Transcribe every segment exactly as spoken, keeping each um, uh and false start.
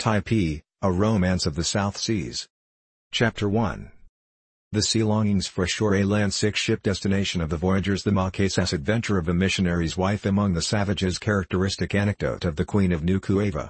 Typee, A Romance of the South Seas. Chapter one. The Sea Longings for a Shore. A land six-ship destination of the voyagers. The Marquesas adventure of a missionary's wife among the savages. Characteristic anecdote of the Queen of Nuku'eva.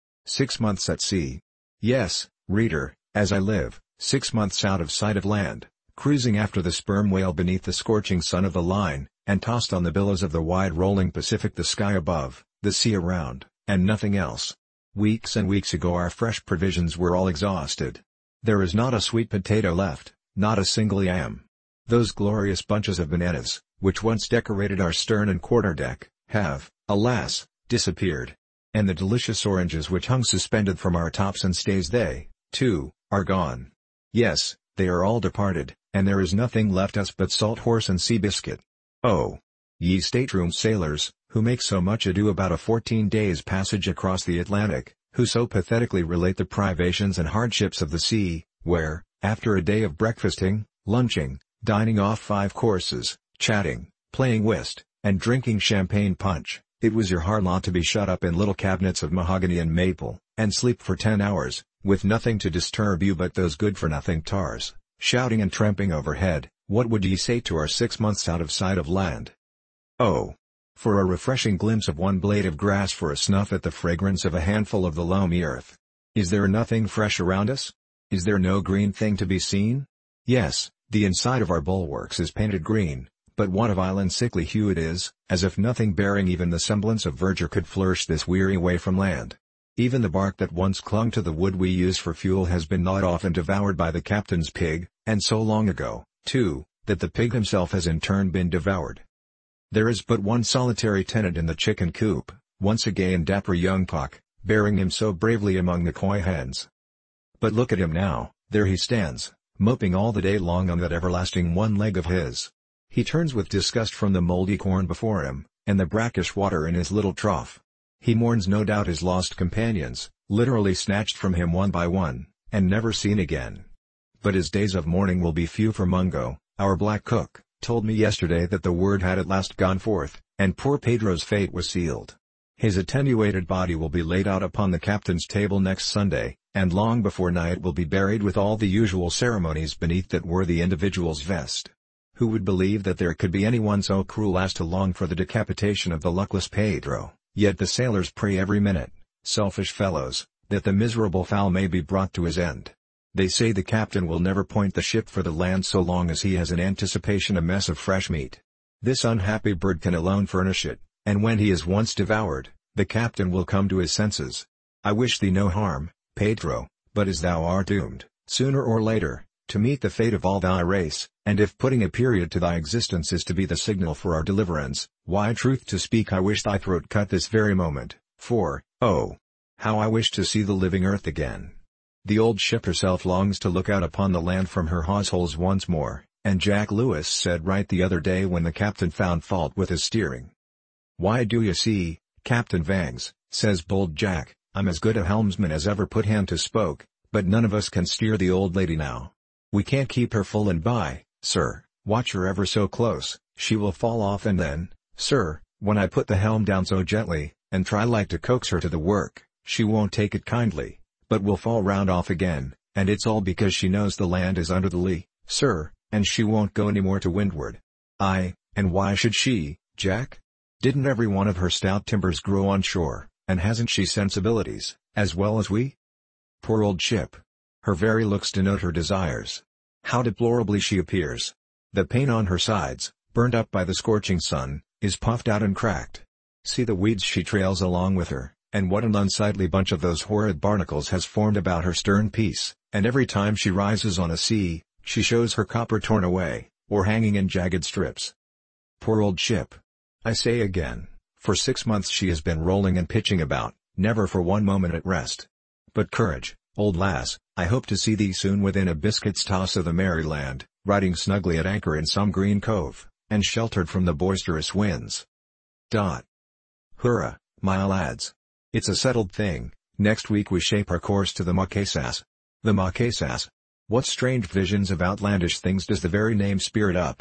Six months at sea. Yes, reader, as I live, six months out of sight of land, cruising after the sperm whale beneath the scorching sun of the line, and tossed on the billows of the wide rolling Pacific. The sky above, the sea around, and nothing else. Weeks and weeks ago our fresh provisions were all exhausted. There is not a sweet potato left, not a single yam. Those glorious bunches of bananas, which once decorated our stern and quarterdeck, have, alas, disappeared. And the delicious oranges which hung suspended from our tops and stays, they, too, are gone. Yes, they are all departed, and there is nothing left us but salt horse and sea biscuit. Oh! Ye stateroom sailors, who make so much ado about a fourteen days' passage across the Atlantic, who so pathetically relate the privations and hardships of the sea, where, after a day of breakfasting, lunching, dining off five courses, chatting, playing whist, and drinking champagne punch, it was your hard lot to be shut up in little cabinets of mahogany and maple, and sleep for ten hours, with nothing to disturb you but those good-for-nothing tars, shouting and tramping overhead. What would ye say to our six months out of sight of land? Oh! For a refreshing glimpse of one blade of grass, for a snuff at the fragrance of a handful of the loamy earth. Is there nothing fresh around us? Is there no green thing to be seen? Yes, the inside of our bulwarks is painted green, but what a vile and sickly hue it is, as if nothing bearing even the semblance of verdure could flourish this weary way from land. Even the bark that once clung to the wood we use for fuel has been gnawed off and devoured by the captain's pig, and so long ago, too, that the pig himself has in turn been devoured. There is but one solitary tenant in the chicken coop, once a gay and dapper young Puck, bearing him so bravely among the coy hens. But look at him now, there he stands, moping all the day long on that everlasting one leg of his. He turns with disgust from the mouldy corn before him, and the brackish water in his little trough. He mourns no doubt his lost companions, literally snatched from him one by one, and never seen again. But his days of mourning will be few, for Mungo, our black cook, told me yesterday that the word had at last gone forth, and poor Pedro's fate was sealed. His attenuated body will be laid out upon the captain's table next Sunday, and long before night will be buried with all the usual ceremonies beneath that worthy individual's vest. Who would believe that there could be anyone so cruel as to long for the decapitation of the luckless Pedro? Yet the sailors pray every minute, selfish fellows, that the miserable fowl may be brought to his end. They say the captain will never point the ship for the land so long as he has in anticipation a mess of fresh meat. This unhappy bird can alone furnish it, and when he is once devoured, the captain will come to his senses. I wish thee no harm, Pedro, but as thou art doomed, sooner or later, to meet the fate of all thy race, and if putting a period to thy existence is to be the signal for our deliverance, why, truth to speak, I wish thy throat cut this very moment, for, oh! how I wish to see the living earth again. The old ship herself longs to look out upon the land from her hawseholes once more, and Jack Lewis said right the other day when the captain found fault with his steering. "Why, do you see, Captain Vangs," says bold Jack, "I'm as good a helmsman as ever put hand to spoke, but none of us can steer the old lady now. We can't keep her full and by, sir, watch her ever so close, she will fall off, and then, sir, when I put the helm down so gently, and try like to coax her to the work, she won't take it kindly, but will fall round off again, and it's all because she knows the land is under the lee, sir, and she won't go any more to windward." "Aye, and why should she, Jack? Didn't every one of her stout timbers grow on shore, and hasn't she sensibilities, as well as we? Poor old ship! Her very looks denote her desires. How deplorably she appears! The paint on her sides, burnt up by the scorching sun, is puffed out and cracked. See the weeds she trails along with her, and what an unsightly bunch of those horrid barnacles has formed about her stern piece, and every time she rises on a sea, she shows her copper torn away, or hanging in jagged strips. Poor old ship! I say again, for six months she has been rolling and pitching about, never for one moment at rest. But courage, old lass, I hope to see thee soon within a biscuit's toss of the merry land, riding snugly at anchor in some green cove, and sheltered from the boisterous winds. Dot. Hurrah, my lads! It's a settled thing, next week we shape our course to the Marquesas. The Marquesas? What strange visions of outlandish things does the very name spirit up?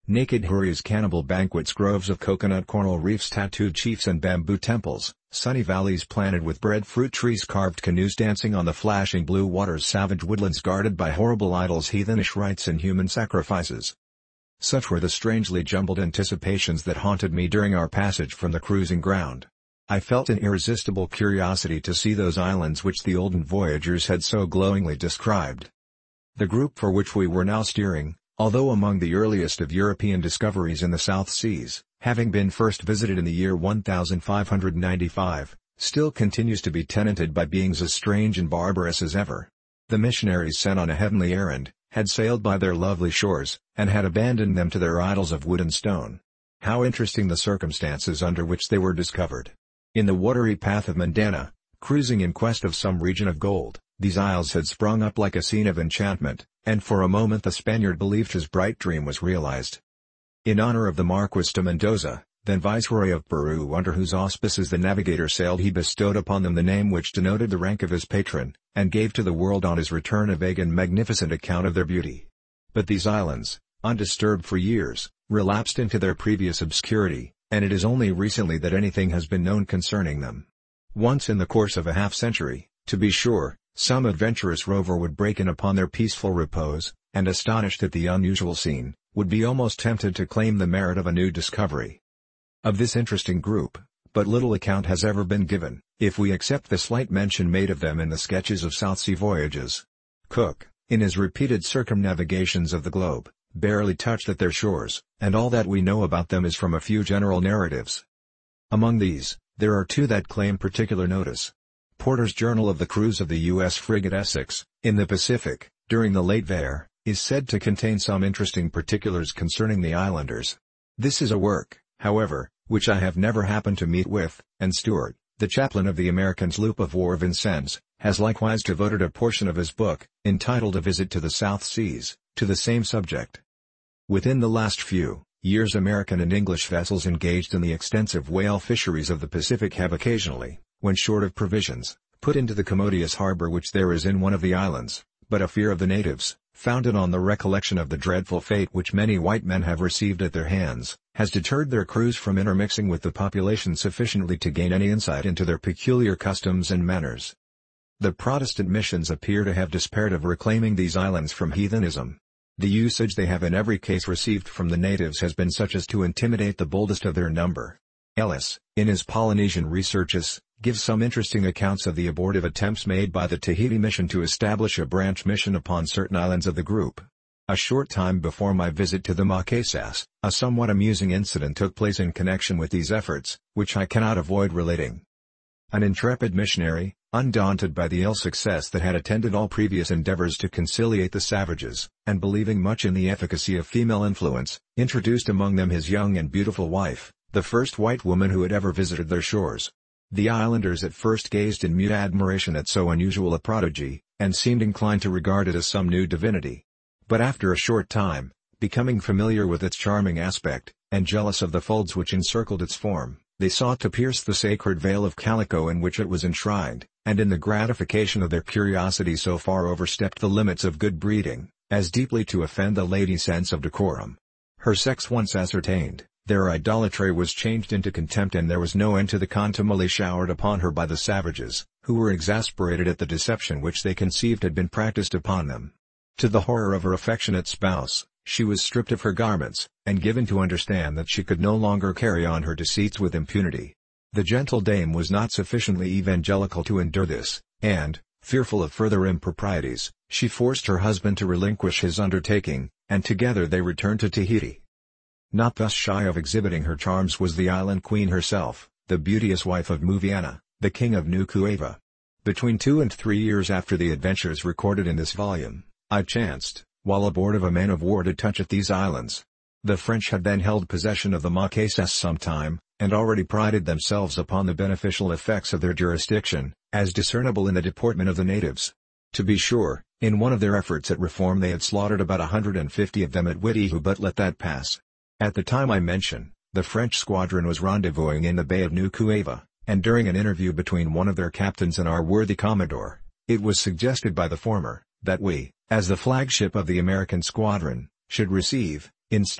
naked houris, cannibal banquets, groves of coconut, coral reefs, tattooed chiefs and bamboo temples, sunny valleys planted with breadfruit trees, carved canoes dancing on the flashing blue waters, savage woodlands guarded by horrible idols, heathenish rites and human sacrifices. Such were the strangely jumbled anticipations that haunted me during our passage from the cruising ground. I felt an irresistible curiosity to see those islands which the olden voyagers had so glowingly described. The group for which we were now steering, although among the earliest of European discoveries in the South Seas, having been first visited in the year one thousand five hundred ninety-five, still continues to be tenanted by beings as strange and barbarous as ever. The missionaries sent on a heavenly errand, had sailed by their lovely shores, and had abandoned them to their idols of wood and stone. How interesting the circumstances under which they were discovered! In the watery path of Mendana, cruising in quest of some region of gold, these isles had sprung up like a scene of enchantment, and for a moment the Spaniard believed his bright dream was realized. In honor of the Marquis de Mendoza, then Viceroy of Peru, under whose auspices the navigator sailed, he bestowed upon them the name which denoted the rank of his patron, and gave to the world on his return a vague and magnificent account of their beauty. But these islands, undisturbed for years, relapsed into their previous obscurity, and it is only recently that anything has been known concerning them. Once in the course of a half-century, to be sure, some adventurous rover would break in upon their peaceful repose, and astonished at the unusual scene, would be almost tempted to claim the merit of a new discovery. Of this interesting group, but little account has ever been given, if we accept the slight mention made of them in the sketches of South Sea voyages. Cook, in his repeated circumnavigations of the globe, barely touched at their shores, and all that we know about them is from a few general narratives. Among these, there are two that claim particular notice. Porter's Journal of the Cruise of the U S frigate Essex, in the Pacific, during the late Ver, is said to contain some interesting particulars concerning the islanders. This is a work, however, which I have never happened to meet with, and Stewart, the chaplain of the American sloop of war Vincennes, has likewise devoted a portion of his book, entitled A Visit to the South Seas, to the same subject. Within the last few years, American and English vessels engaged in the extensive whale fisheries of the Pacific have occasionally, when short of provisions, put into the commodious harbor which there is in one of the islands, but a fear of the natives, founded on the recollection of the dreadful fate which many white men have received at their hands, has deterred their crews from intermixing with the population sufficiently to gain any insight into their peculiar customs and manners. The Protestant missions appear to have despaired of reclaiming these islands from heathenism. The usage they have in every case received from the natives has been such as to intimidate the boldest of their number. Ellis, in his Polynesian Researches, gives some interesting accounts of the abortive attempts made by the Tahiti mission to establish a branch mission upon certain islands of the group. A short time before my visit to the Marquesas, a somewhat amusing incident took place in connection with these efforts, which I cannot avoid relating. An intrepid missionary, undaunted by the ill success that had attended all previous endeavors to conciliate the savages, and believing much in the efficacy of female influence, introduced among them his young and beautiful wife, the first white woman who had ever visited their shores. The islanders at first gazed in mute admiration at so unusual a prodigy, and seemed inclined to regard it as some new divinity. But after a short time, becoming familiar with its charming aspect, and jealous of the folds which encircled its form, they sought to pierce the sacred veil of calico in which it was enshrined, and in the gratification of their curiosity so far overstepped the limits of good breeding, as deeply to offend the lady's sense of decorum. Her sex once ascertained, their idolatry was changed into contempt, and there was no end to the contumely showered upon her by the savages, who were exasperated at the deception which they conceived had been practiced upon them. To the horror of her affectionate spouse, she was stripped of her garments, and given to understand that she could no longer carry on her deceits with impunity. The gentle dame was not sufficiently evangelical to endure this, and, fearful of further improprieties, she forced her husband to relinquish his undertaking, and together they returned to Tahiti. Not thus shy of exhibiting her charms was the island queen herself, the beauteous wife of Muviana, the king of Nuku'eva. Between two and three years after the adventures recorded in this volume, I chanced, while aboard of a man of war, to touch at these islands. The French had then held possession of the Marquesas some time, and already prided themselves upon the beneficial effects of their jurisdiction, as discernible in the deportment of the natives. To be sure, in one of their efforts at reform they had slaughtered about a hundred and fifty of them at Witihu, but let that pass. At the time I mention, the French squadron was rendezvousing in the Bay of Nuku'eva, and during an interview between one of their captains and our worthy Commodore, it was suggested by the former, that we, as the flagship of the American squadron, should receive, in state,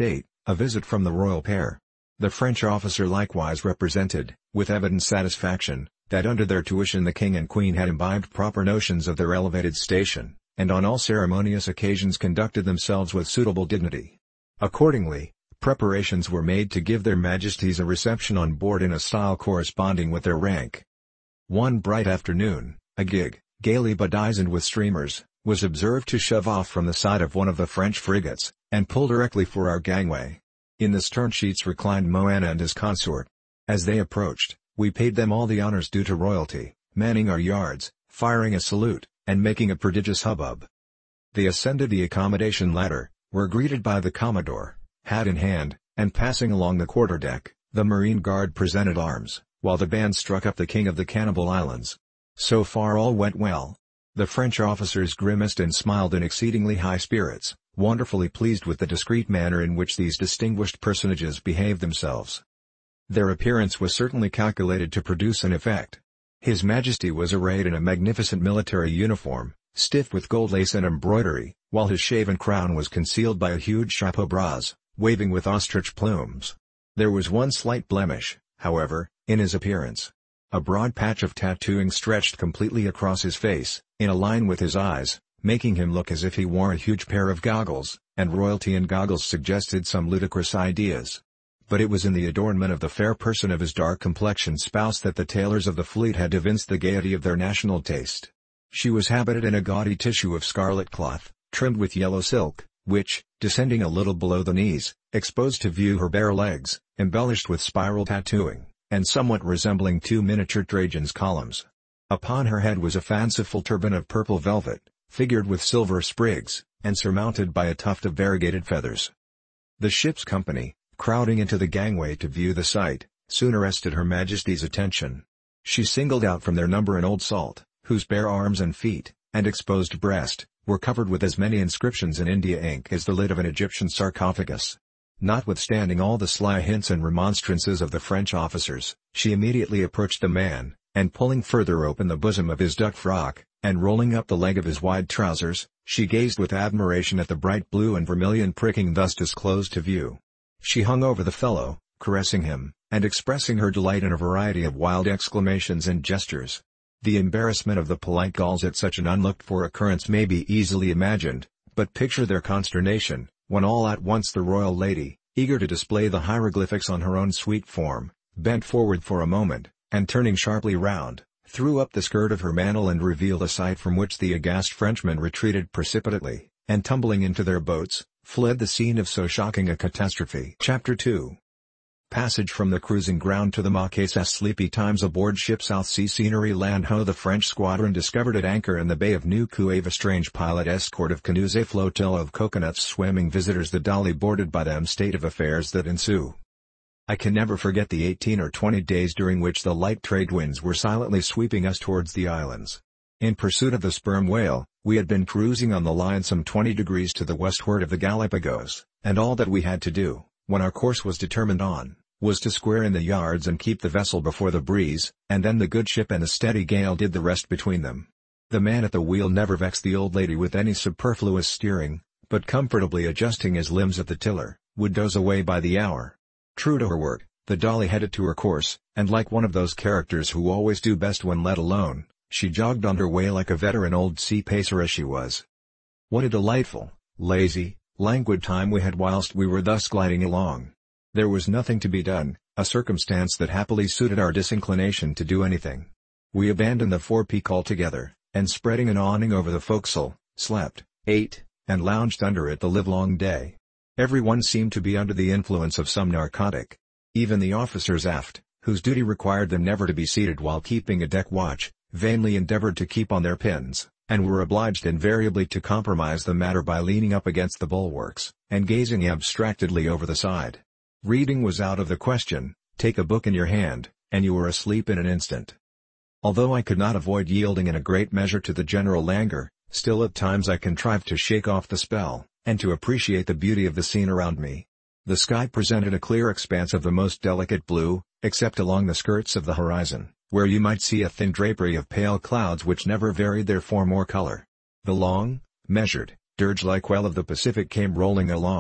A visit from the royal pair. The French officer likewise represented, with evident satisfaction, that under their tuition the king and queen had imbibed proper notions of their elevated station, and on all ceremonious occasions conducted themselves with suitable dignity. Accordingly, preparations were made to give their majesties a reception on board in a style corresponding with their rank. One bright afternoon, a gig, gaily bedizened with streamers, was observed to shove off from the side of one of the French frigates, and pull directly for our gangway. In the stern sheets reclined Moana and his consort. As they approached, we paid them all the honors due to royalty, manning our yards, firing a salute, and making a prodigious hubbub. They ascended the accommodation ladder, were greeted by the Commodore, hat in hand, and passing along the quarterdeck, the Marine Guard presented arms, while the band struck up the King of the Cannibal Islands. So far all went well. The French officers grimaced and smiled in exceedingly high spirits, wonderfully pleased with the discreet manner in which these distinguished personages behaved themselves. Their appearance was certainly calculated to produce an effect. His Majesty was arrayed in a magnificent military uniform, stiff with gold lace and embroidery, while his shaven crown was concealed by a huge chapeau bras, waving with ostrich plumes. There was one slight blemish, however, in his appearance. A broad patch of tattooing stretched completely across his face, in a line with his eyes, making him look as if he wore a huge pair of goggles, and royalty and goggles suggested some ludicrous ideas. But it was in the adornment of the fair person of his dark-complexioned spouse that the tailors of the fleet had evinced the gaiety of their national taste. She was habited in a gaudy tissue of scarlet cloth, trimmed with yellow silk, which, descending a little below the knees, exposed to view her bare legs, embellished with spiral tattooing, and somewhat resembling two miniature Trajan's columns. Upon her head was a fanciful turban of purple velvet, figured with silver sprigs, and surmounted by a tuft of variegated feathers. The ship's company, crowding into the gangway to view the sight, soon arrested Her Majesty's attention. She singled out from their number an old salt, whose bare arms and feet, and exposed breast, were covered with as many inscriptions in India ink as the lid of an Egyptian sarcophagus. Notwithstanding all the sly hints and remonstrances of the French officers, she immediately approached the man, and pulling further open the bosom of his duck frock, and rolling up the leg of his wide trousers, she gazed with admiration at the bright blue and vermilion pricking thus disclosed to view. She hung over the fellow, caressing him, and expressing her delight in a variety of wild exclamations and gestures. The embarrassment of the polite Gauls at such an unlooked-for occurrence may be easily imagined, but picture their consternation, when all at once the royal lady, eager to display the hieroglyphics on her own sweet form, bent forward for a moment, and turning sharply round, threw up the skirt of her mantle and revealed a sight from which the aghast Frenchmen retreated precipitately, and tumbling into their boats, fled the scene of so shocking a catastrophe. Chapter two. Passage from the cruising ground to the Marquesas. Sleepy times aboard ship. South Sea scenery. Land ho. The French squadron discovered at anchor in the Bay of New Cuave a strange pilot escort of canoes, a flotilla of coconuts swimming visitors, the Dolly boarded by them. State of affairs that ensue. I can never forget the eighteen or twenty days during which the light trade winds were silently sweeping us towards the islands. In pursuit of the sperm whale, we had been cruising on the line some twenty degrees to the westward of the Galapagos, and all that we had to do, when our course was determined on, was to square in the yards and keep the vessel before the breeze, and then the good ship and a steady gale did the rest between them. The man at the wheel never vexed the old lady with any superfluous steering, but comfortably adjusting his limbs at the tiller, would doze away by the hour. True to her word, the Dolly headed to her course, and like one of those characters who always do best when let alone, she jogged on her way like a veteran old sea pacer as she was. What a delightful, lazy, languid time we had whilst we were thus gliding along. There was nothing to be done, a circumstance that happily suited our disinclination to do anything. We abandoned the forepeak altogether, and spreading an awning over the forecastle, slept, ate, and lounged under it the livelong day. Every one seemed to be under the influence of some narcotic. Even the officers aft, whose duty required them never to be seated while keeping a deck watch, vainly endeavored to keep on their pins, and were obliged invariably to compromise the matter by leaning up against the bulwarks, and gazing abstractedly over the side. Reading was out of the question. Take a book in your hand, and you were asleep in an instant. Although I could not avoid yielding in a great measure to the general languor, still at times I contrived to shake off the spell, and to appreciate the beauty of the scene around me. The sky presented a clear expanse of the most delicate blue, except along the skirts of the horizon, where you might see a thin drapery of pale clouds which never varied their form or color. The long, measured, dirge-like wail of the Pacific came rolling along,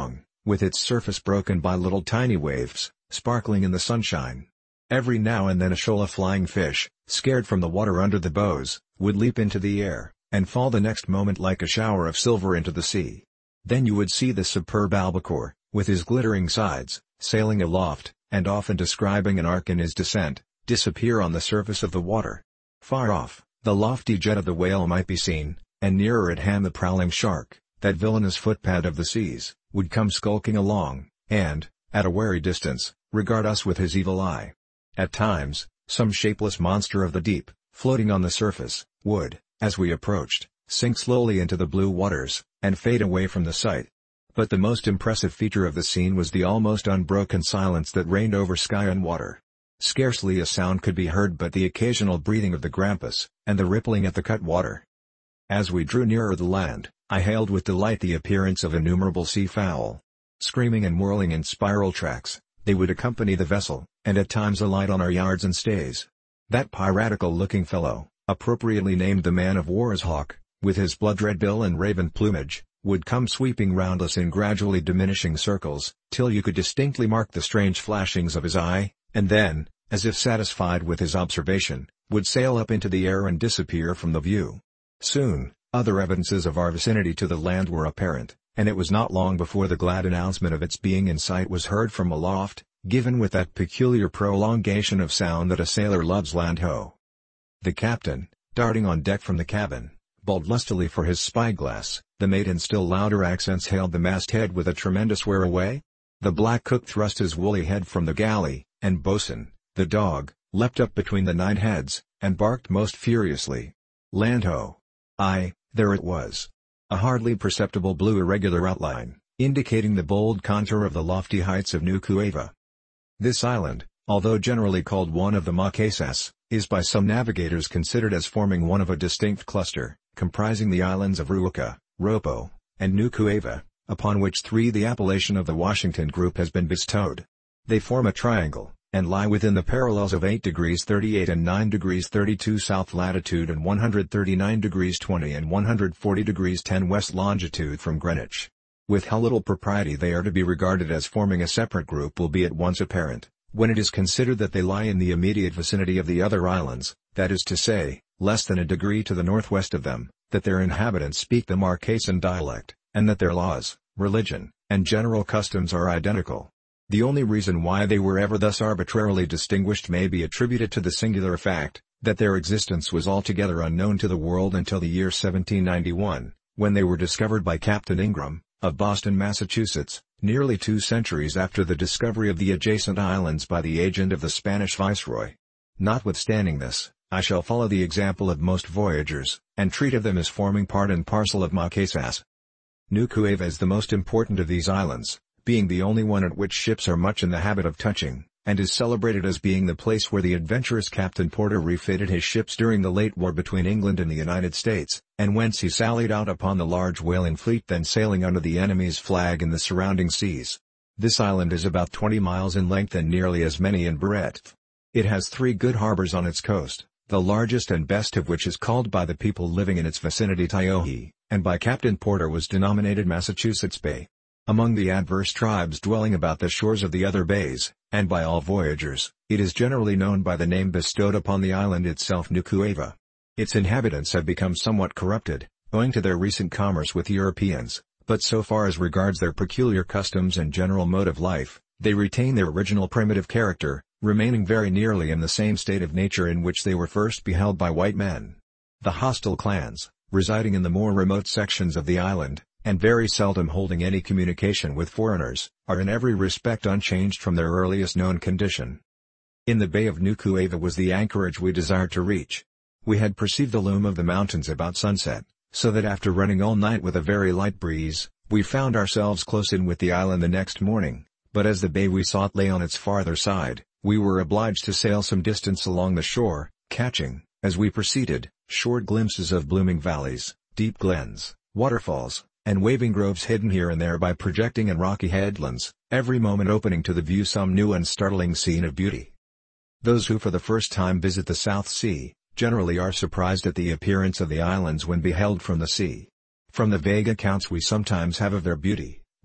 with its surface broken by little tiny waves, sparkling in the sunshine. Every now and then a shoal of flying fish, scared from the water under the bows, would leap into the air, and fall the next moment like a shower of silver into the sea. Then you would see the superb albacore, with his glittering sides, sailing aloft, and often describing an arc in his descent, disappear on the surface of the water. Far off, the lofty jet of the whale might be seen, and nearer at hand the prowling shark, that villainous footpad of the seas, would come skulking along, and, at a wary distance, regard us with his evil eye. At times, some shapeless monster of the deep, floating on the surface, would, as we approached, sink slowly into the blue waters, and fade away from the sight. But the most impressive feature of the scene was the almost unbroken silence that reigned over sky and water. Scarcely a sound could be heard but the occasional breathing of the grampus, and the rippling at the cutwater. As we drew nearer the land, I hailed with delight the appearance of innumerable sea-fowl. Screaming and whirling in spiral tracks, they would accompany the vessel, and at times alight on our yards and stays. That piratical-looking fellow, appropriately named the man-of-war's hawk, with his blood-red bill and raven plumage, would come sweeping round us in gradually diminishing circles, till you could distinctly mark the strange flashings of his eye, and then, as if satisfied with his observation, would sail up into the air and disappear from the view. Soon, other evidences of our vicinity to the land were apparent, and it was not long before the glad announcement of its being in sight was heard from aloft, given with that peculiar prolongation of sound that a sailor loves land-ho. The captain, darting on deck from the cabin, bawled lustily for his spyglass, the mate in still louder accents hailed the masthead with a tremendous "where away?" The black cook thrust his woolly head from the galley, and Boatswain, the dog, leapt up between the nine heads, and barked most furiously. Land-ho! Aye, there it was. A hardly perceptible blue irregular outline, indicating the bold contour of the lofty heights of Nuku'eva. This island, although generally called one of the Marquesas, is by some navigators considered as forming one of a distinct cluster, comprising the islands of Ruaka, Ropo, and Nuku'eva, upon which three the appellation of the Washington Group has been bestowed. They form a triangle, and lie within the parallels of eight degrees thirty-eight and nine degrees thirty-two south latitude and one hundred thirty-nine degrees twenty and one hundred forty degrees ten west longitude from Greenwich. With how little propriety they are to be regarded as forming a separate group will be at once apparent, when it is considered that they lie in the immediate vicinity of the other islands, that is to say, less than a degree to the northwest of them, that their inhabitants speak the Marquesan dialect, and that their laws, religion, and general customs are identical. The only reason why they were ever thus arbitrarily distinguished may be attributed to the singular fact, that their existence was altogether unknown to the world until the year seventeen ninety-one, when they were discovered by Captain Ingram, of Boston, Massachusetts, nearly two centuries after the discovery of the adjacent islands by the agent of the Spanish viceroy. Notwithstanding this, I shall follow the example of most voyagers, and treat of them as forming part and parcel of Marquesas. Nuku'eva is the most important of these islands, being the only one at which ships are much in the habit of touching, and is celebrated as being the place where the adventurous Captain Porter refitted his ships during the late war between England and the United States, and whence he sallied out upon the large whaling fleet then sailing under the enemy's flag in the surrounding seas. This island is about twenty miles in length and nearly as many in breadth. It has three good harbors on its coast, the largest and best of which is called by the people living in its vicinity Taiohae, and by Captain Porter was denominated Massachusetts Bay. Among the adverse tribes dwelling about the shores of the other bays, and by all voyagers, it is generally known by the name bestowed upon the island itself, Nuku'eva. Its inhabitants have become somewhat corrupted, owing to their recent commerce with Europeans, but so far as regards their peculiar customs and general mode of life, they retain their original primitive character, remaining very nearly in the same state of nature in which they were first beheld by white men. The hostile clans, residing in the more remote sections of the island, and very seldom holding any communication with foreigners, are in every respect unchanged from their earliest known condition. In the Bay of Nuku'eva was the anchorage we desired to reach. We had perceived the loom of the mountains about sunset, so that after running all night with a very light breeze, we found ourselves close in with the island the next morning, but as the bay we sought lay on its farther side, we were obliged to sail some distance along the shore, catching, as we proceeded, short glimpses of blooming valleys, deep glens, waterfalls, and waving groves hidden here and there by projecting and rocky headlands, every moment opening to the view some new and startling scene of beauty. Those who for the first time visit the South Sea, generally are surprised at the appearance of the islands when beheld from the sea. From the vague accounts we sometimes have of their beauty,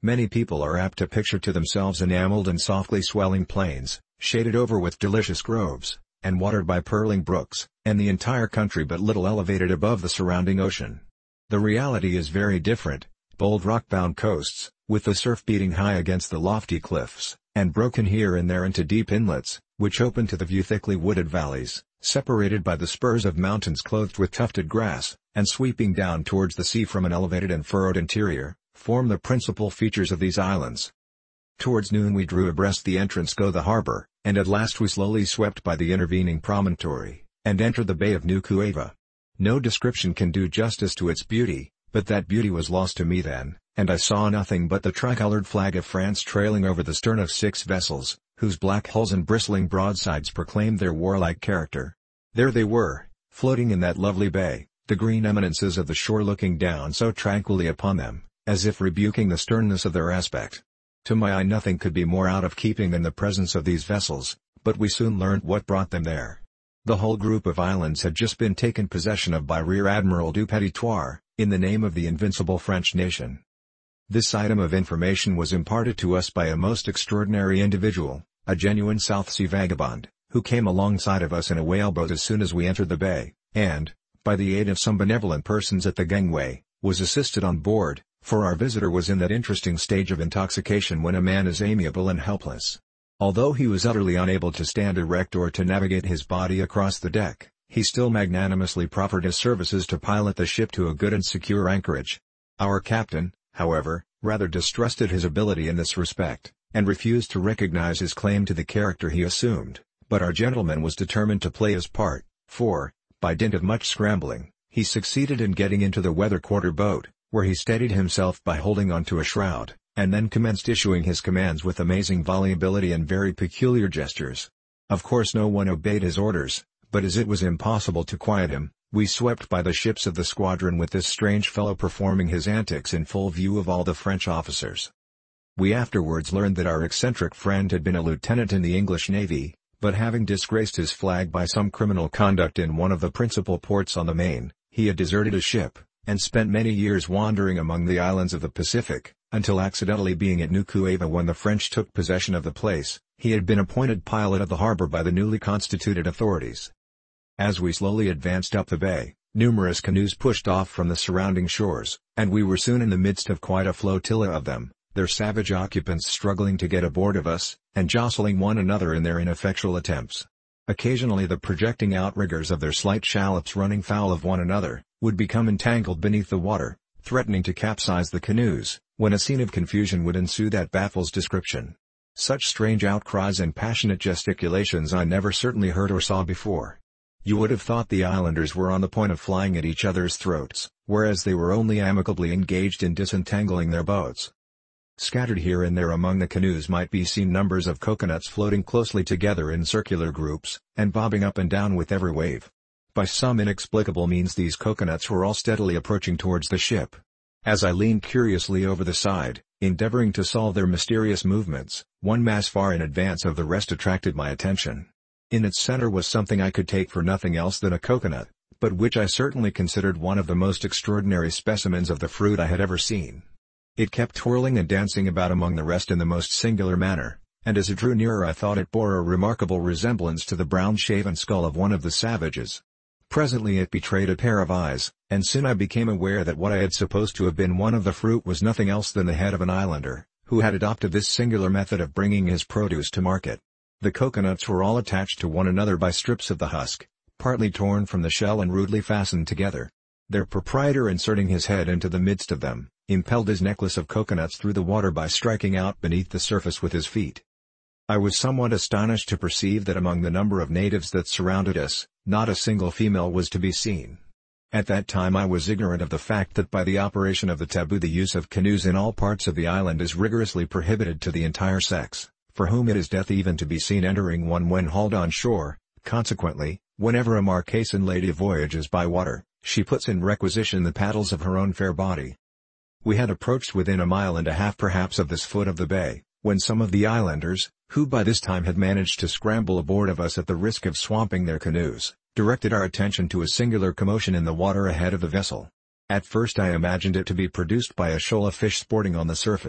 Many people are apt to picture to themselves enameled and softly swelling plains, shaded over with delicious groves, and watered by purling brooks, and the entire country but little elevated above the surrounding ocean. The reality is very different: bold rock-bound coasts, with the surf beating high against the lofty cliffs, and broken here and there into deep inlets, which open to the view thickly wooded valleys, separated by the spurs of mountains clothed with tufted grass, and sweeping down towards the sea from an elevated and furrowed interior, form the principal features of these islands. Towards noon we drew abreast the entrance go the harbor, and at last we slowly swept by the intervening promontory, and entered the Bay of Nuku'eva. No description can do justice to its beauty, but that beauty was lost to me then, and I saw nothing but the tricolored flag of France trailing over the stern of six vessels, whose black hulls and bristling broadsides proclaimed their warlike character. There they were, floating in that lovely bay, the green eminences of the shore looking down so tranquilly upon them, as if rebuking the sternness of their aspect. To my eye nothing could be more out of keeping than the presence of these vessels, but we soon learnt what brought them there. The whole group of islands had just been taken possession of by Rear Admiral du Petit-Thouars, in the name of the invincible French nation. This item of information was imparted to us by a most extraordinary individual, a genuine South Sea vagabond, who came alongside of us in a whaleboat as soon as we entered the bay, and, by the aid of some benevolent persons at the gangway, was assisted on board, for our visitor was in that interesting stage of intoxication when a man is amiable and helpless. Although he was utterly unable to stand erect or to navigate his body across the deck, he still magnanimously proffered his services to pilot the ship to a good and secure anchorage. Our captain, however, rather distrusted his ability in this respect, and refused to recognize his claim to the character he assumed, but our gentleman was determined to play his part, for, by dint of much scrambling, he succeeded in getting into the weather quarter boat, where he steadied himself by holding on to a shroud, and then commenced issuing his commands with amazing volubility and very peculiar gestures. Of course no one obeyed his orders, but as it was impossible to quiet him, we swept by the ships of the squadron with this strange fellow performing his antics in full view of all the French officers. We afterwards learned that our eccentric friend had been a lieutenant in the English navy, but having disgraced his flag by some criminal conduct in one of the principal ports on the Main, he had deserted his ship, and spent many years wandering among the islands of the Pacific, until accidentally being at Nuku'eva when the French took possession of the place, he had been appointed pilot of the harbor by the newly constituted authorities. As we slowly advanced up the bay, numerous canoes pushed off from the surrounding shores, and we were soon in the midst of quite a flotilla of them, their savage occupants struggling to get aboard of us, and jostling one another in their ineffectual attempts. Occasionally the projecting outriggers of their slight shallops running foul of one another, would become entangled beneath the water, threatening to capsize the canoes, when a scene of confusion would ensue that baffles description. Such strange outcries and passionate gesticulations I never certainly heard or saw before. You would have thought the islanders were on the point of flying at each other's throats, whereas they were only amicably engaged in disentangling their boats. Scattered here and there among the canoes might be seen numbers of coconuts floating closely together in circular groups, and bobbing up and down with every wave. By some inexplicable means these coconuts were all steadily approaching towards the ship. As I leaned curiously over the side, endeavoring to solve their mysterious movements, one mass far in advance of the rest attracted my attention. In its center was something I could take for nothing else than a coconut, but which I certainly considered one of the most extraordinary specimens of the fruit I had ever seen. It kept twirling and dancing about among the rest in the most singular manner, and as it drew nearer I thought it bore a remarkable resemblance to the brown-shaven skull of one of the savages. Presently it betrayed a pair of eyes, and soon I became aware that what I had supposed to have been one of the fruit was nothing else than the head of an islander, who had adopted this singular method of bringing his produce to market. The coconuts were all attached to one another by strips of the husk, partly torn from the shell and rudely fastened together. Their proprietor, inserting his head into the midst of them, impelled his necklace of coconuts through the water by striking out beneath the surface with his feet. I was somewhat astonished to perceive that among the number of natives that surrounded us, not a single female was to be seen. At that time I was ignorant of the fact that by the operation of the taboo the use of canoes in all parts of the island is rigorously prohibited to the entire sex, for whom it is death even to be seen entering one when hauled on shore. Consequently, whenever a Marquesan lady voyages by water, she puts in requisition the paddles of her own fair body. We had approached within a mile and a half perhaps of this foot of the bay, when some of the islanders, who by this time had managed to scramble aboard of us at the risk of swamping their canoes, directed our attention to a singular commotion in the water ahead of the vessel. At first I imagined it to be produced by a shoal of fish sporting on the surface,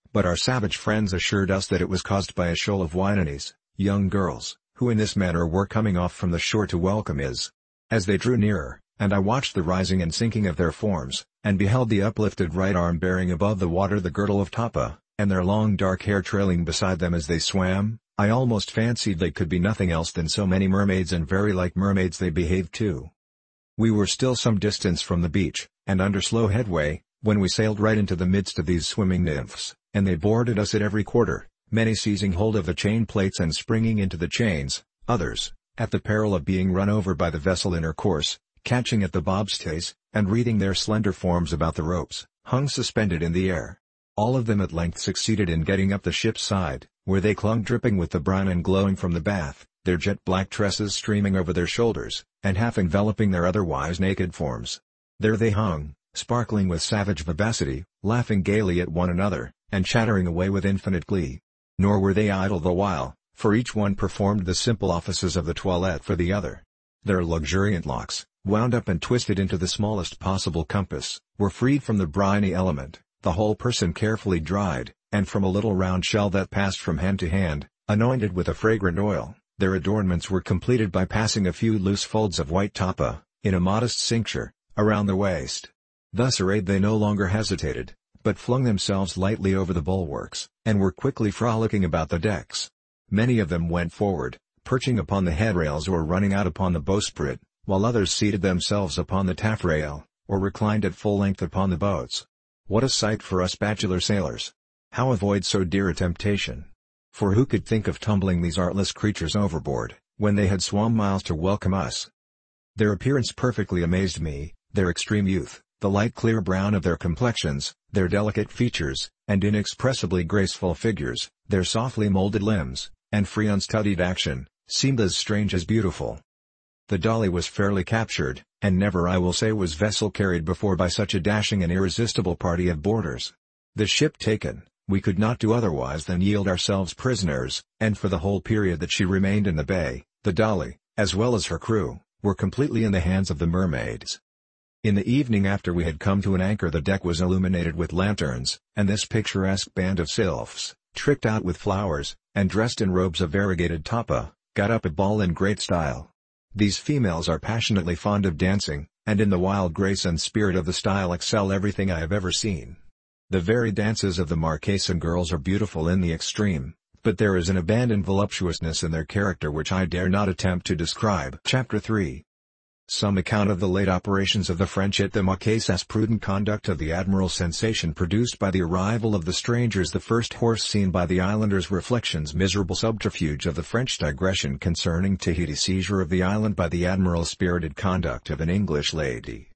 but our savage friends assured us that it was caused by a shoal of Wainanes, young girls, who in this manner were coming off from the shore to welcome us. As they drew nearer, and I watched the rising and sinking of their forms, and beheld the uplifted right arm bearing above the water the girdle of Tapa, and their long dark hair trailing beside them as they swam, I almost fancied they could be nothing else than so many mermaids, and very like mermaids they behaved too. We were still some distance from the beach, and under slow headway, when we sailed right into the midst of these swimming nymphs, and they boarded us at every quarter, many seizing hold of the chain plates and springing into the chains, others, at the peril of being run over by the vessel in her course, catching at the bobstays, and wreathing their slender forms about the ropes, hung suspended in the air. All of them at length succeeded in getting up the ship's side, where they clung dripping with the brine and glowing from the bath, their jet-black tresses streaming over their shoulders, and half enveloping their otherwise naked forms. There they hung, sparkling with savage vivacity, laughing gaily at one another, and chattering away with infinite glee. Nor were they idle the while, for each one performed the simple offices of the toilette for the other. Their luxuriant locks, wound up and twisted into the smallest possible compass, were freed from the briny element, the whole person carefully dried, and from a little round shell that passed from hand to hand, anointed with a fragrant oil, their adornments were completed by passing a few loose folds of white tapa, in a modest cincture, around the waist. Thus arrayed they no longer hesitated, but flung themselves lightly over the bulwarks, and were quickly frolicking about the decks. Many of them went forward, perching upon the headrails or running out upon the bowsprit, while others seated themselves upon the taffrail, or reclined at full length upon the boats. What a sight for us bachelor sailors! How avoid so dear a temptation? For who could think of tumbling these artless creatures overboard, when they had swum miles to welcome us? Their appearance perfectly amazed me, their extreme youth, the light clear brown of their complexions, their delicate features, and inexpressibly graceful figures, their softly molded limbs, and free unstudied action, seemed as strange as beautiful. The Dolly was fairly captured, and never I will say was vessel carried before by such a dashing and irresistible party of boarders. The ship taken, we could not do otherwise than yield ourselves prisoners, and for the whole period that she remained in the bay, the Dolly, as well as her crew, were completely in the hands of the mermaids. In the evening after we had come to an anchor the deck was illuminated with lanterns, and this picturesque band of sylphs, tricked out with flowers, and dressed in robes of variegated tapa, got up a ball in great style. These females are passionately fond of dancing, and in the wild grace and spirit of the style excel everything I have ever seen. The very dances of the Marquesan girls are beautiful in the extreme, but there is an abandoned voluptuousness in their character which I dare not attempt to describe. Chapter three. Some account of the late operations of the French at the Marquesas. Prudent conduct of the admiral. Sensation produced by the arrival of the strangers. The first horse seen by the islanders. Reflections. Miserable subterfuge of the French. Digression concerning Tahiti. Seizure of the island by the admiral. Spirited conduct of an English lady.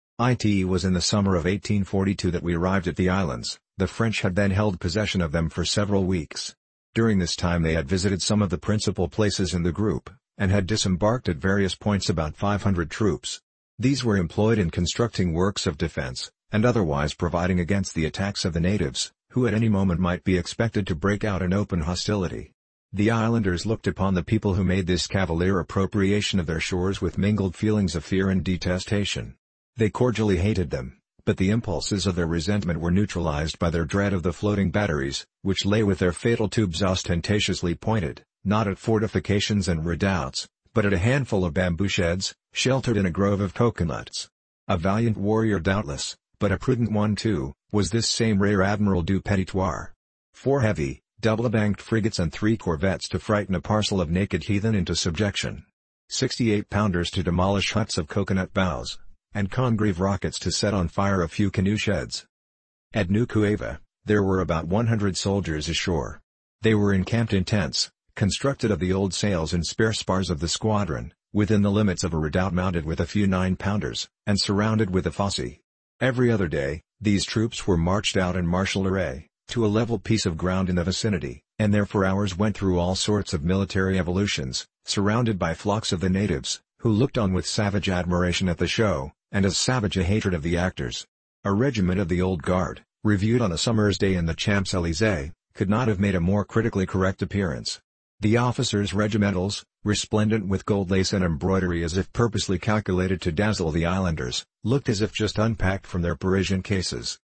It was in the summer of eighteen forty-two that we arrived at the islands. The French had then held possession of them for several weeks. During this time they had visited some of the principal places in the group, and had disembarked at various points about five hundred troops. These were employed in constructing works of defense, and otherwise providing against the attacks of the natives, who at any moment might be expected to break out in open hostility. The islanders looked upon the people who made this cavalier appropriation of their shores with mingled feelings of fear and detestation. They cordially hated them, but the impulses of their resentment were neutralized by their dread of the floating batteries, which lay with their fatal tubes ostentatiously pointed, not at fortifications and redoubts, but at a handful of bamboo sheds, sheltered in a grove of coconuts. A valiant warrior doubtless, but a prudent one too, was this same Rear Admiral du Petitoir. Four heavy, double-banked frigates and three corvettes to frighten a parcel of naked heathen into subjection. Sixty-eight pounders to demolish huts of coconut boughs, and Congreve rockets to set on fire a few canoe sheds. At Nuku'eva, there were about one hundred soldiers ashore. They were encamped in tents, constructed of the old sails and spare spars of the squadron, within the limits of a redoubt mounted with a few nine-pounders, and surrounded with a fosse. Every other day, these troops were marched out in martial array, to a level piece of ground in the vicinity, and there for hours went through all sorts of military evolutions, surrounded by flocks of the natives, who looked on with savage admiration at the show, and as savage a hatred of the actors. A regiment of the Old Guard, reviewed on a summer's day in the Champs-Élysées, could not have made a more critically correct appearance. The officers' regimentals, resplendent with gold lace and embroidery as if purposely calculated to dazzle the islanders, looked as if just unpacked from their Parisian cases.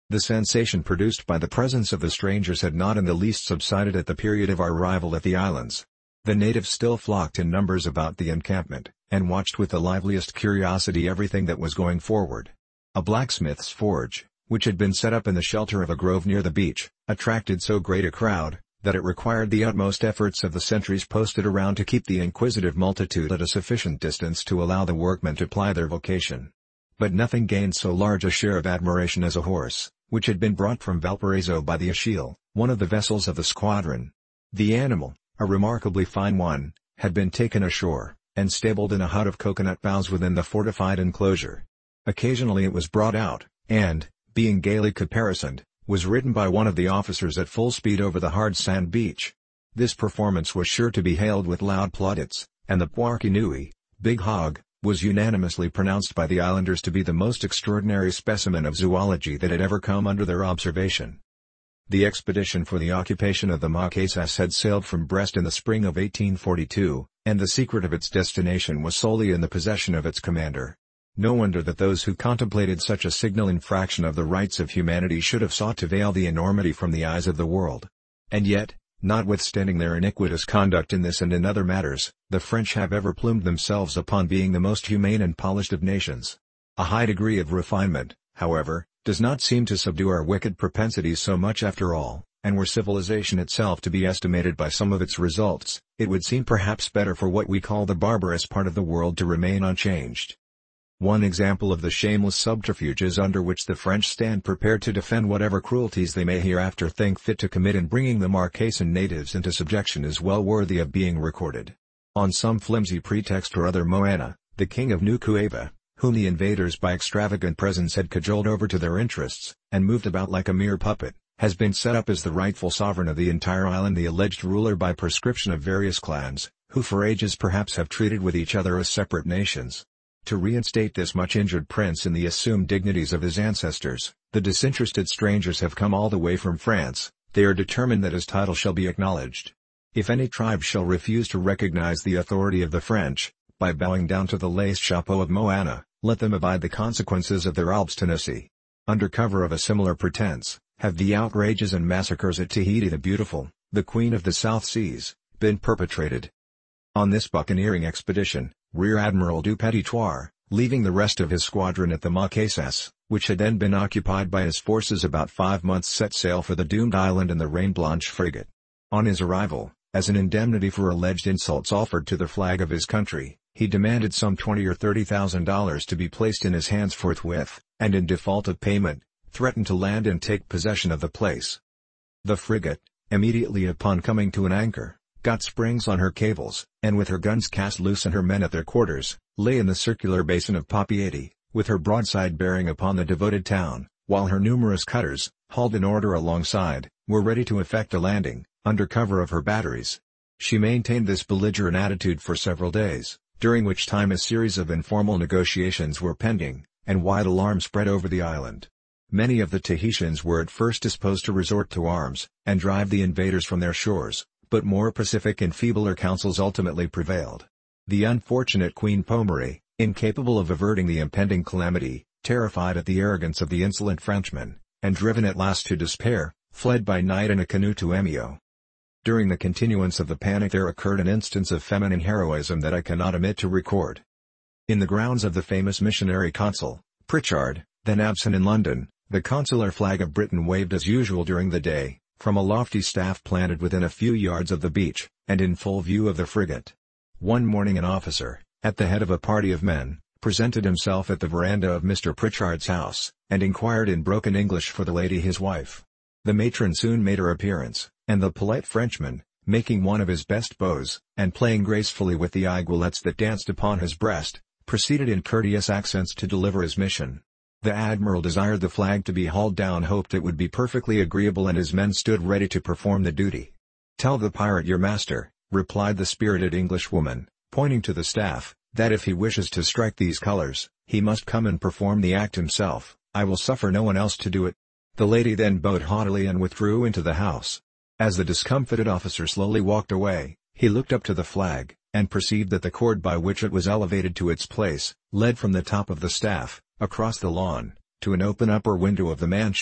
The sensation produced by the presence of the strangers had not in the least subsided at the period of our arrival at the islands. The natives still flocked in numbers about the encampment, and watched with the liveliest curiosity everything that was going forward. A blacksmith's forge, which had been set up in the shelter of a grove near the beach, attracted so great a crowd, that it required the utmost efforts of the sentries posted around to keep the inquisitive multitude at a sufficient distance to allow the workmen to ply their vocation. But nothing gained so large a share of admiration as a horse, which had been brought from Valparaiso by the Achille, one of the vessels of the squadron. The animal, a remarkably fine one, had been taken ashore, and stabled in a hut of coconut boughs within the fortified enclosure. Occasionally it was brought out, and, being gaily caparisoned, was ridden by one of the officers at full speed over the hard sand beach. This performance was sure to be hailed with loud plaudits, and the Puarki Nui, Big Hog, was unanimously pronounced by the islanders to be the most extraordinary specimen of zoology that had ever come under their observation. The expedition for the occupation of the Marquesas had sailed from Brest in the spring of eighteen forty-two, and the secret of its destination was solely in the possession of its commander. No wonder that those who contemplated such a signal infraction of the rights of humanity should have sought to veil the enormity from the eyes of the world. And yet, notwithstanding their iniquitous conduct in this and in other matters, the French have ever plumed themselves upon being the most humane and polished of nations. A high degree of refinement, however, does not seem to subdue our wicked propensities so much after all, and were civilization itself to be estimated by some of its results, it would seem perhaps better for what we call the barbarous part of the world to remain unchanged. One example of the shameless subterfuges under which the French stand prepared to defend whatever cruelties they may hereafter think fit to commit in bringing the Marquesan natives into subjection is well worthy of being recorded. On some flimsy pretext or other Moana, the king of New Cueva, whom the invaders by extravagant presents had cajoled over to their interests, and moved about like a mere puppet, has been set up as the rightful sovereign of the entire island, the alleged ruler by prescription of various clans, who for ages perhaps have treated with each other as separate nations. To reinstate this much injured prince in the assumed dignities of his ancestors, the disinterested strangers have come all the way from France. They are determined that his title shall be acknowledged. If any tribe shall refuse to recognize the authority of the French, by bowing down to the lace chapeau of Moana, let them abide the consequences of their obstinacy. Under cover of a similar pretense, have the outrages and massacres at Tahiti the Beautiful, the Queen of the South Seas, been perpetrated. On this buccaneering expedition, Rear Admiral du Petit-Thouars, leaving the rest of his squadron at the Marquesas, which had then been occupied by his forces about five months, set sail for the doomed island in the Reine Blanche frigate. On his arrival, as an indemnity for alleged insults offered to the flag of his country, he demanded some twenty or thirty thousand dollars to be placed in his hands forthwith, and in default of payment, threatened to land and take possession of the place. The frigate, immediately upon coming to an anchor, got springs on her cables, and with her guns cast loose and her men at their quarters, lay in the circular basin of Papeete, with her broadside bearing upon the devoted town, while her numerous cutters, hauled in order alongside, were ready to effect a landing, under cover of her batteries. She maintained this belligerent attitude for several days, during which time a series of informal negotiations were pending, and wide alarm spread over the island. Many of the Tahitians were at first disposed to resort to arms, and drive the invaders from their shores, but more pacific and feebler counsels ultimately prevailed. The unfortunate Queen Pomare, incapable of averting the impending calamity, terrified at the arrogance of the insolent Frenchmen, and driven at last to despair, fled by night in a canoe to Emeo. During the continuance of the panic there occurred an instance of feminine heroism that I cannot omit to record. In the grounds of the famous missionary consul, Pritchard, then absent in London, the consular flag of Britain waved as usual during the day, from a lofty staff planted within a few yards of the beach, and in full view of the frigate. One morning an officer, at the head of a party of men, presented himself at the veranda of Mister Pritchard's house, and inquired in broken English for the lady his wife. The matron soon made her appearance, and the polite Frenchman, making one of his best bows, and playing gracefully with the aiguillettes that danced upon his breast, proceeded in courteous accents to deliver his mission. The admiral desired the flag to be hauled down, hoped it would be perfectly agreeable, and his men stood ready to perform the duty. "Tell the pirate your master," replied the spirited Englishwoman, pointing to the staff, "that if he wishes to strike these colors, he must come and perform the act himself. I will suffer no one else to do it." The lady then bowed haughtily and withdrew into the house. As the discomfited officer slowly walked away, he looked up to the flag, and perceived that the cord by which it was elevated to its place, led from the top of the staff, across the lawn, to an open upper window of the mansion,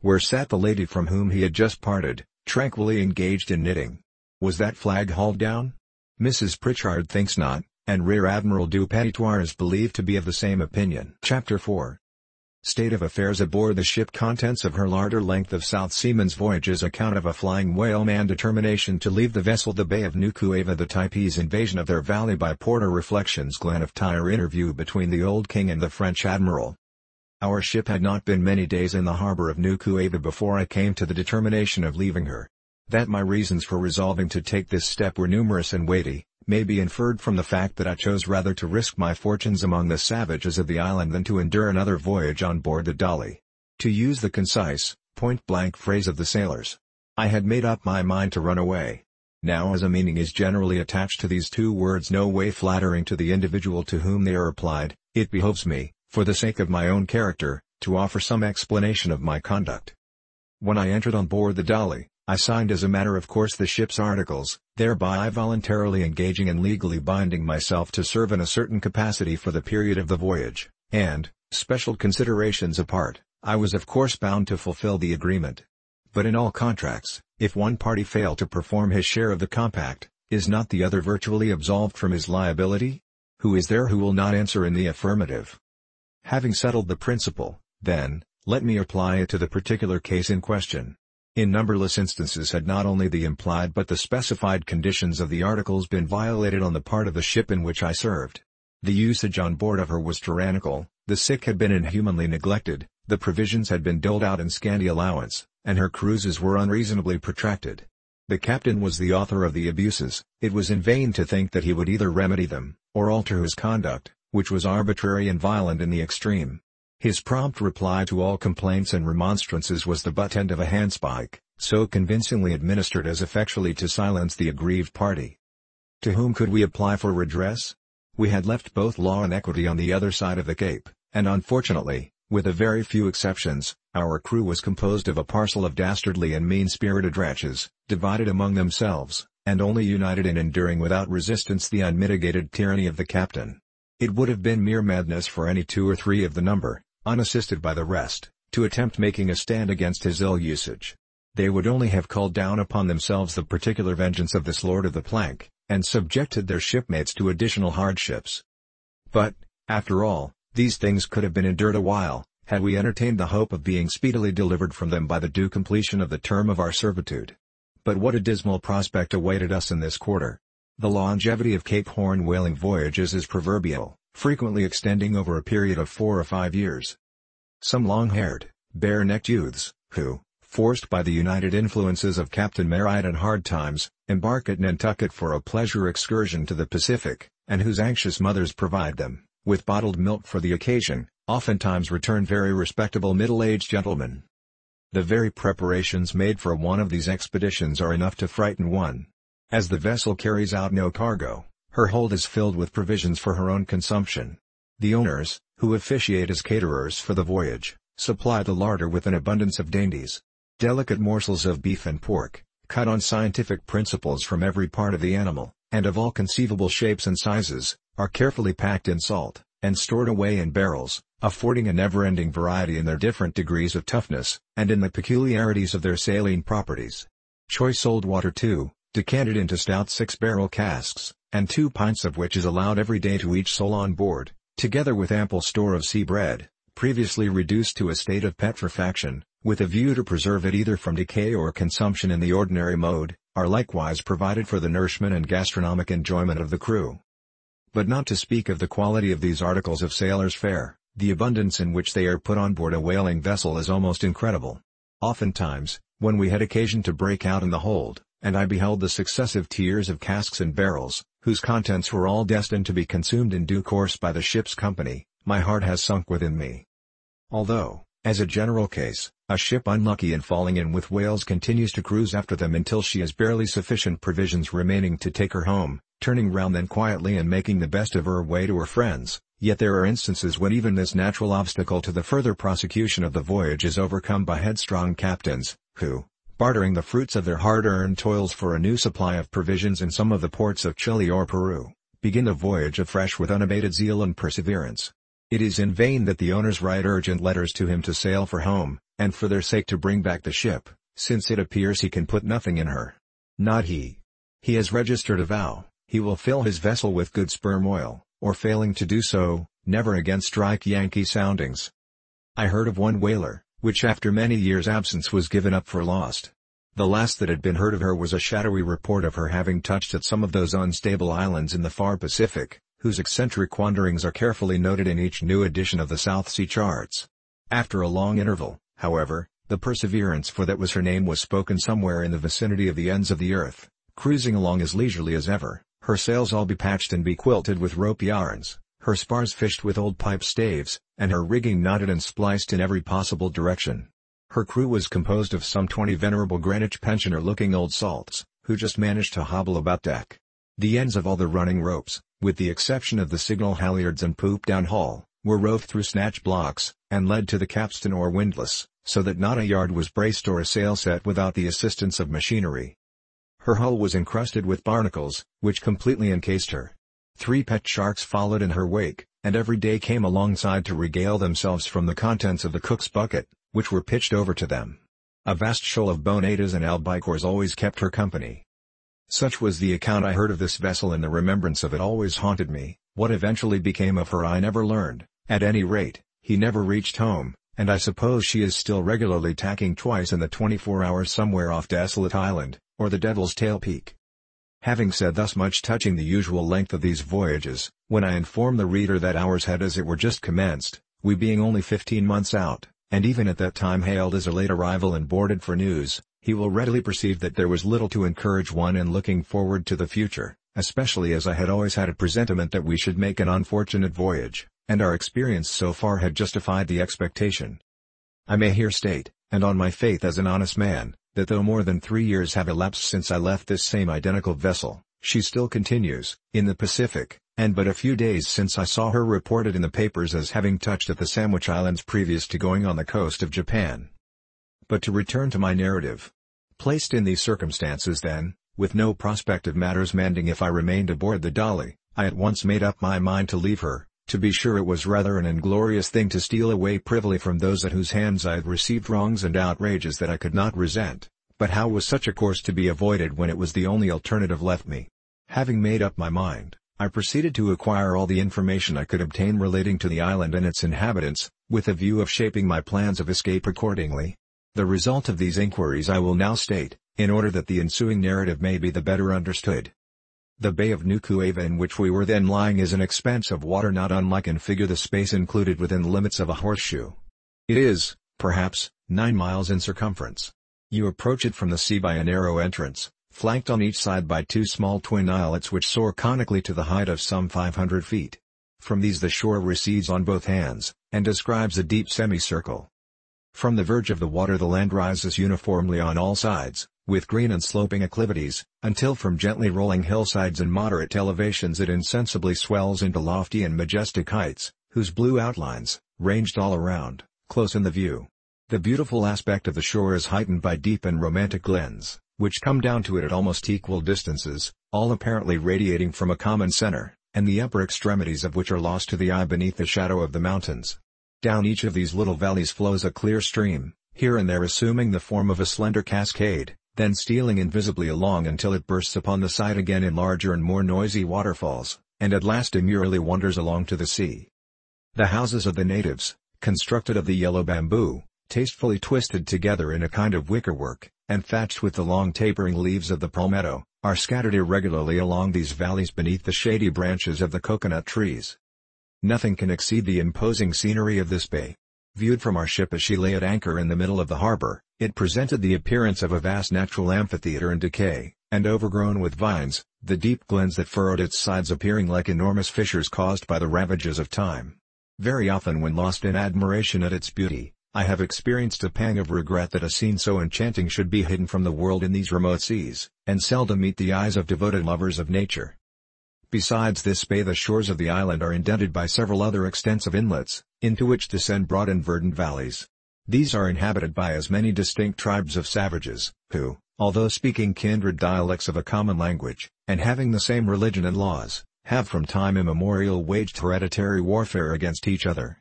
where sat the lady from whom he had just parted, tranquilly engaged in knitting. Was that flag hauled down? Missus Pritchard thinks not, and Rear Admiral du Petitoir is believed to be of the same opinion. Chapter four. State of Affairs aboard the ship. Contents of her larder. Length of South Seaman's Voyages. Account of a flying whaleman. Determination to leave the vessel. The Bay of Nuku'eva. The Taipei's invasion of their valley by Porter. Reflections. Glen of Tyre. Interview between the Old King and the French Admiral. Our ship had not been many days in the harbor of Nuku'eva before I came to the determination of leaving her. That my reasons for resolving to take this step were numerous and weighty, may be inferred from the fact that I chose rather to risk my fortunes among the savages of the island than to endure another voyage on board the Dolly. To use the concise, point-blank phrase of the sailors, I had made up my mind to run away. Now, as a meaning is generally attached to these two words no way flattering to the individual to whom they are applied, it behoves me, for the sake of my own character, to offer some explanation of my conduct. When I entered on board the Dolly, I signed as a matter of course the ship's articles, thereby voluntarily engaging and legally binding myself to serve in a certain capacity for the period of the voyage, and, special considerations apart, I was of course bound to fulfill the agreement. But in all contracts, if one party fail to perform his share of the compact, is not the other virtually absolved from his liability? Who is there who will not answer in the affirmative? Having settled the principle, then, let me apply it to the particular case in question. In numberless instances had not only the implied but the specified conditions of the articles been violated on the part of the ship in which I served. The usage on board of her was tyrannical, the sick had been inhumanly neglected, the provisions had been doled out in scanty allowance, and her cruises were unreasonably protracted. The captain was the author of the abuses. It was in vain to think that he would either remedy them, or alter his conduct, which was arbitrary and violent in the extreme. His prompt reply to all complaints and remonstrances was the butt end of a handspike, so convincingly administered as effectually to silence the aggrieved party. To whom could we apply for redress? We had left both law and equity on the other side of the Cape, and unfortunately, with a very few exceptions, our crew was composed of a parcel of dastardly and mean-spirited wretches, divided among themselves, and only united in enduring without resistance the unmitigated tyranny of the captain. It would have been mere madness for any two or three of the number, unassisted by the rest, to attempt making a stand against his ill usage. They would only have called down upon themselves the particular vengeance of this lord of the plank, and subjected their shipmates to additional hardships. But, after all, these things could have been endured a while, had we entertained the hope of being speedily delivered from them by the due completion of the term of our servitude. But what a dismal prospect awaited us in this quarter! The longevity of Cape Horn whaling voyages is proverbial, frequently extending over a period of four or five years. Some long-haired, bare-necked youths, who, forced by the united influences of Captain Merritt and hard times, embark at Nantucket for a pleasure excursion to the Pacific, and whose anxious mothers provide them with bottled milk for the occasion, oftentimes return very respectable middle-aged gentlemen. The very preparations made for one of these expeditions are enough to frighten one. As the vessel carries out no cargo, her hold is filled with provisions for her own consumption. The owners, who officiate as caterers for the voyage, supply the larder with an abundance of dainties. Delicate morsels of beef and pork, cut on scientific principles from every part of the animal, and of all conceivable shapes and sizes, are carefully packed in salt, and stored away in barrels, affording a never-ending variety in their different degrees of toughness, and in the peculiarities of their saline properties. Choice old water too, decanted into stout six-barrel casks, and two pints of which is allowed every day to each soul on board, together with ample store of sea bread, previously reduced to a state of petrifaction, with a view to preserve it either from decay or consumption in the ordinary mode, are likewise provided for the nourishment and gastronomic enjoyment of the crew. But not to speak of the quality of these articles of sailor's fare, the abundance in which they are put on board a whaling vessel is almost incredible. Oftentimes, when we had occasion to break out in the hold, and I beheld the successive tiers of casks and barrels, whose contents were all destined to be consumed in due course by the ship's company, my heart has sunk within me. Although, as a general case, a ship unlucky in falling in with whales continues to cruise after them until she has barely sufficient provisions remaining to take her home, turning round then quietly and making the best of her way to her friends, yet there are instances when even this natural obstacle to the further prosecution of the voyage is overcome by headstrong captains, who, bartering the fruits of their hard-earned toils for a new supply of provisions in some of the ports of Chile or Peru, begin the voyage afresh with unabated zeal and perseverance. It is in vain that the owners write urgent letters to him to sail for home, and for their sake to bring back the ship, since it appears he can put nothing in her. Not he. He has registered a vow, he will fill his vessel with good sperm oil, or failing to do so, never again strike Yankee soundings. I heard of one whaler, which after many years' absence was given up for lost. The last that had been heard of her was a shadowy report of her having touched at some of those unstable islands in the far Pacific, whose eccentric wanderings are carefully noted in each new edition of the South Sea charts. After a long interval, however, the Perseverance, for that was her name, was spoken somewhere in the vicinity of the ends of the earth, cruising along as leisurely as ever, her sails all be-patched and be-quilted with rope yarns, her spars fished with old pipe staves, and her rigging knotted and spliced in every possible direction. Her crew was composed of some twenty venerable Greenwich pensioner-looking old salts, who just managed to hobble about deck. The ends of all the running ropes, with the exception of the signal halyards and poop down haul, were rove through snatch blocks, and led to the capstan or windlass, so that not a yard was braced or a sail set without the assistance of machinery. Her hull was encrusted with barnacles, which completely encased her. Three pet sharks followed in her wake, and every day came alongside to regale themselves from the contents of the cook's bucket, which were pitched over to them. A vast shoal of bonetas and albicores always kept her company. Such was the account I heard of this vessel, and the remembrance of it always haunted me. What eventually became of her I never learned. At any rate, he never reached home, and I suppose she is still regularly tacking twice in the twenty-four hours somewhere off Desolate Island, or the Devil's Tail Peak. Having said thus much touching the usual length of these voyages, when I inform the reader that ours had as it were just commenced, we being only fifteen months out, and even at that time hailed as a late arrival and boarded for news, he will readily perceive that there was little to encourage one in looking forward to the future, especially as I had always had a presentiment that we should make an unfortunate voyage, and our experience so far had justified the expectation. I may here state, and on my faith as an honest man, that though more than three years have elapsed since I left this same identical vessel, she still continues, in the Pacific, and but a few days since I saw her reported in the papers as having touched at the Sandwich Islands previous to going on the coast of Japan. But to return to my narrative. Placed in these circumstances then, with no prospect of matters mending if I remained aboard the Dolly, I at once made up my mind to leave her. To be sure, it was rather an inglorious thing to steal away privily from those at whose hands I had received wrongs and outrages that I could not resent, but how was such a course to be avoided when it was the only alternative left me? Having made up my mind, I proceeded to acquire all the information I could obtain relating to the island and its inhabitants, with a view of shaping my plans of escape accordingly. The result of these inquiries I will now state, in order that the ensuing narrative may be the better understood. The Bay of Nuku'eva, in which we were then lying, is an expanse of water not unlike in figure the space included within the limits of a horseshoe. It is, perhaps, nine miles in circumference. You approach it from the sea by a narrow entrance, flanked on each side by two small twin islets which soar conically to the height of some five hundred feet. From these the shore recedes on both hands, and describes a deep semicircle. From the verge of the water the land rises uniformly on all sides, with green and sloping acclivities, until from gently rolling hillsides and moderate elevations it insensibly swells into lofty and majestic heights, whose blue outlines, ranged all around, close in the view. The beautiful aspect of the shore is heightened by deep and romantic glens, which come down to it at almost equal distances, all apparently radiating from a common center, and the upper extremities of which are lost to the eye beneath the shadow of the mountains. Down each of these little valleys flows a clear stream, here and there assuming the form of a slender cascade, then stealing invisibly along until it bursts upon the side again in larger and more noisy waterfalls, and at last demurely wanders along to the sea. The houses of the natives, constructed of the yellow bamboo, tastefully twisted together in a kind of wickerwork, and thatched with the long tapering leaves of the palmetto, are scattered irregularly along these valleys beneath the shady branches of the coconut trees. Nothing can exceed the imposing scenery of this bay. Viewed from our ship as she lay at anchor in the middle of the harbor, it presented the appearance of a vast natural amphitheater in decay, and overgrown with vines, the deep glens that furrowed its sides appearing like enormous fissures caused by the ravages of time. Very often when lost in admiration at its beauty, I have experienced a pang of regret that a scene so enchanting should be hidden from the world in these remote seas, and seldom meet the eyes of devoted lovers of nature. Besides this bay, the shores of the island are indented by several other extensive inlets, into which descend broad and verdant valleys. These are inhabited by as many distinct tribes of savages, who, although speaking kindred dialects of a common language, and having the same religion and laws, have from time immemorial waged hereditary warfare against each other.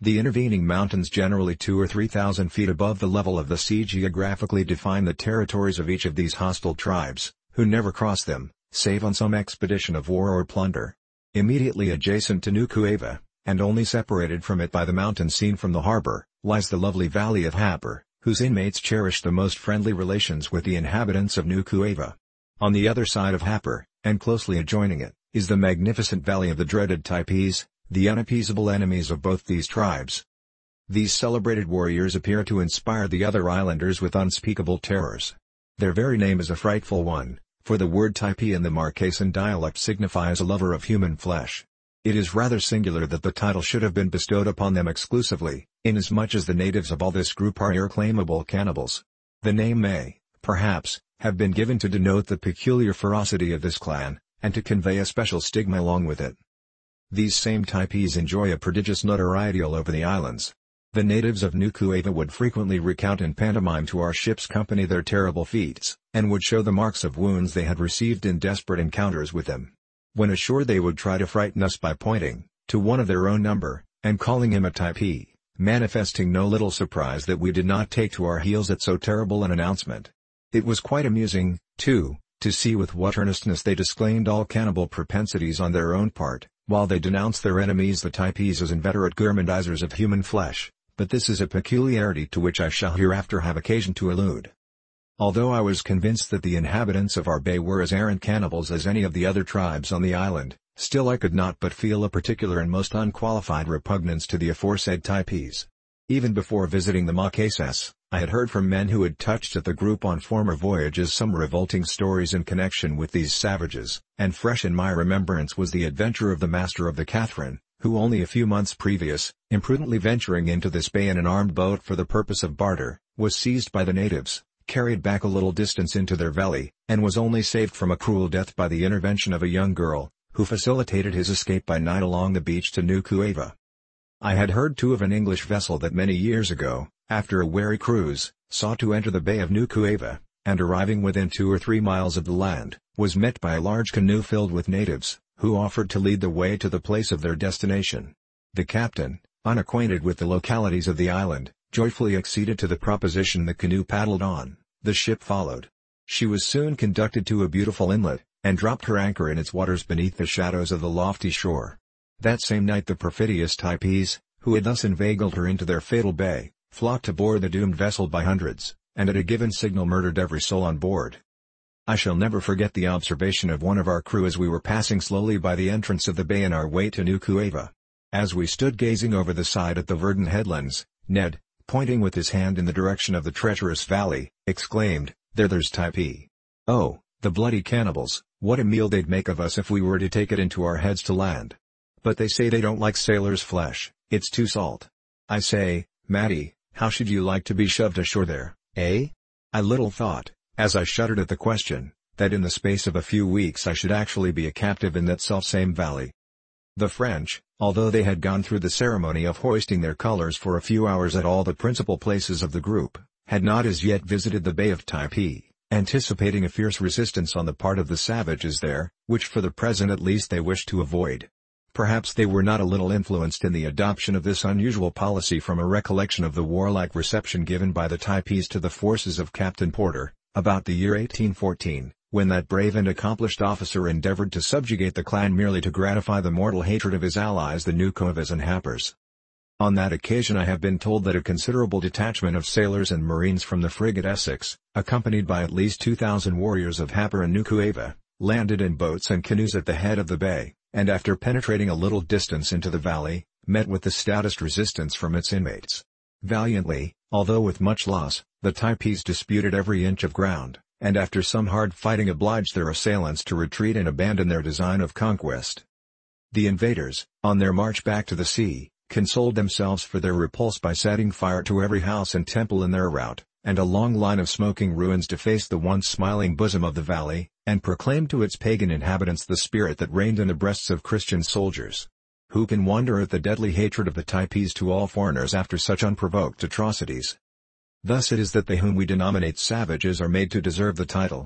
The intervening mountains, generally two or three thousand feet above the level of the sea, geographically define the territories of each of these hostile tribes, who never cross them, save on some expedition of war or plunder. Immediately adjacent to Nuku'eva, and only separated from it by the mountains seen from the harbor, lies the lovely valley of Hapur, whose inmates cherish the most friendly relations with the inhabitants of Nuku'eva. On the other side of Hapur, and closely adjoining it, is the magnificent valley of the dreaded Taipis, the unappeasable enemies of both these tribes. These celebrated warriors appear to inspire the other islanders with unspeakable terrors. Their very name is a frightful one, for the word Taipi in the Marquesan dialect signifies a lover of human flesh. It is rather singular that the title should have been bestowed upon them exclusively, inasmuch as the natives of all this group are irreclaimable cannibals. The name may, perhaps, have been given to denote the peculiar ferocity of this clan, and to convey a special stigma along with it. These same Taipis enjoy a prodigious notoriety all over the islands. The natives of Nuku'eva would frequently recount in pantomime to our ship's company their terrible feats, and would show the marks of wounds they had received in desperate encounters with them. When ashore they would try to frighten us by pointing, to one of their own number, and calling him a Taipi, manifesting no little surprise that we did not take to our heels at so terrible an announcement. It was quite amusing, too, to see with what earnestness they disclaimed all cannibal propensities on their own part, while they denounced their enemies the Taipis as inveterate gourmandizers of human flesh, but this is a peculiarity to which I shall hereafter have occasion to allude. Although I was convinced that the inhabitants of our bay were as arrant cannibals as any of the other tribes on the island, still I could not but feel a particular and most unqualified repugnance to the aforesaid Taipis. Even before visiting the Marquesas, I had heard from men who had touched at the group on former voyages some revolting stories in connection with these savages, and fresh in my remembrance was the adventure of the master of the Catherine, who only a few months previous, imprudently venturing into this bay in an armed boat for the purpose of barter, was seized by the natives, carried back a little distance into their valley, and was only saved from a cruel death by the intervention of a young girl, who facilitated his escape by night along the beach to Nuku'eva. I had heard too of an English vessel that many years ago, after a weary cruise, sought to enter the bay of Nuku'eva, and arriving within two or three miles of the land, was met by a large canoe filled with natives, who offered to lead the way to the place of their destination. The captain, unacquainted with the localities of the island, joyfully acceded to the proposition. The canoe paddled on, the ship followed. She was soon conducted to a beautiful inlet, and dropped her anchor in its waters beneath the shadows of the lofty shore. That same night the perfidious Taipis, who had thus inveigled her into their fatal bay, flocked aboard the doomed vessel by hundreds, and at a given signal murdered every soul on board. I shall never forget the observation of one of our crew as we were passing slowly by the entrance of the bay on our way to Nuku'eva. As we stood gazing over the side at the verdant headlands, Ned, pointing with his hand in the direction of the treacherous valley, exclaimed, "There there's Taipi. Oh, the bloody cannibals, what a meal they'd make of us if we were to take it into our heads to land. But they say they don't like sailors' flesh, it's too salt. I say, Matty, how should you like to be shoved ashore there, eh?" I little thought, as I shuddered at the question, that in the space of a few weeks I should actually be a captive in that selfsame valley. The French, although they had gone through the ceremony of hoisting their colors for a few hours at all the principal places of the group, had not as yet visited the Bay of Taipi, anticipating a fierce resistance on the part of the savages there, which for the present at least they wished to avoid. Perhaps they were not a little influenced in the adoption of this unusual policy from a recollection of the warlike reception given by the Taipis to the forces of Captain Porter, about the year eighteen fourteen, when that brave and accomplished officer endeavored to subjugate the clan merely to gratify the mortal hatred of his allies the Nuku'evas and Hapurs. On that occasion I have been told that a considerable detachment of sailors and marines from the frigate Essex, accompanied by at least two thousand warriors of Hapur and Nuku'eva, landed in boats and canoes at the head of the bay, and after penetrating a little distance into the valley, met with the stoutest resistance from its inmates. Valiantly, although with much loss, the Taipis disputed every inch of ground, and after some hard fighting obliged their assailants to retreat and abandon their design of conquest. The invaders, on their march back to the sea, consoled themselves for their repulse by setting fire to every house and temple in their route, and a long line of smoking ruins defaced the once smiling bosom of the valley, and proclaimed to its pagan inhabitants the spirit that reigned in the breasts of Christian soldiers. Who can wonder at the deadly hatred of the Taipis to all foreigners after such unprovoked atrocities? Thus it is that they whom we denominate savages are made to deserve the title.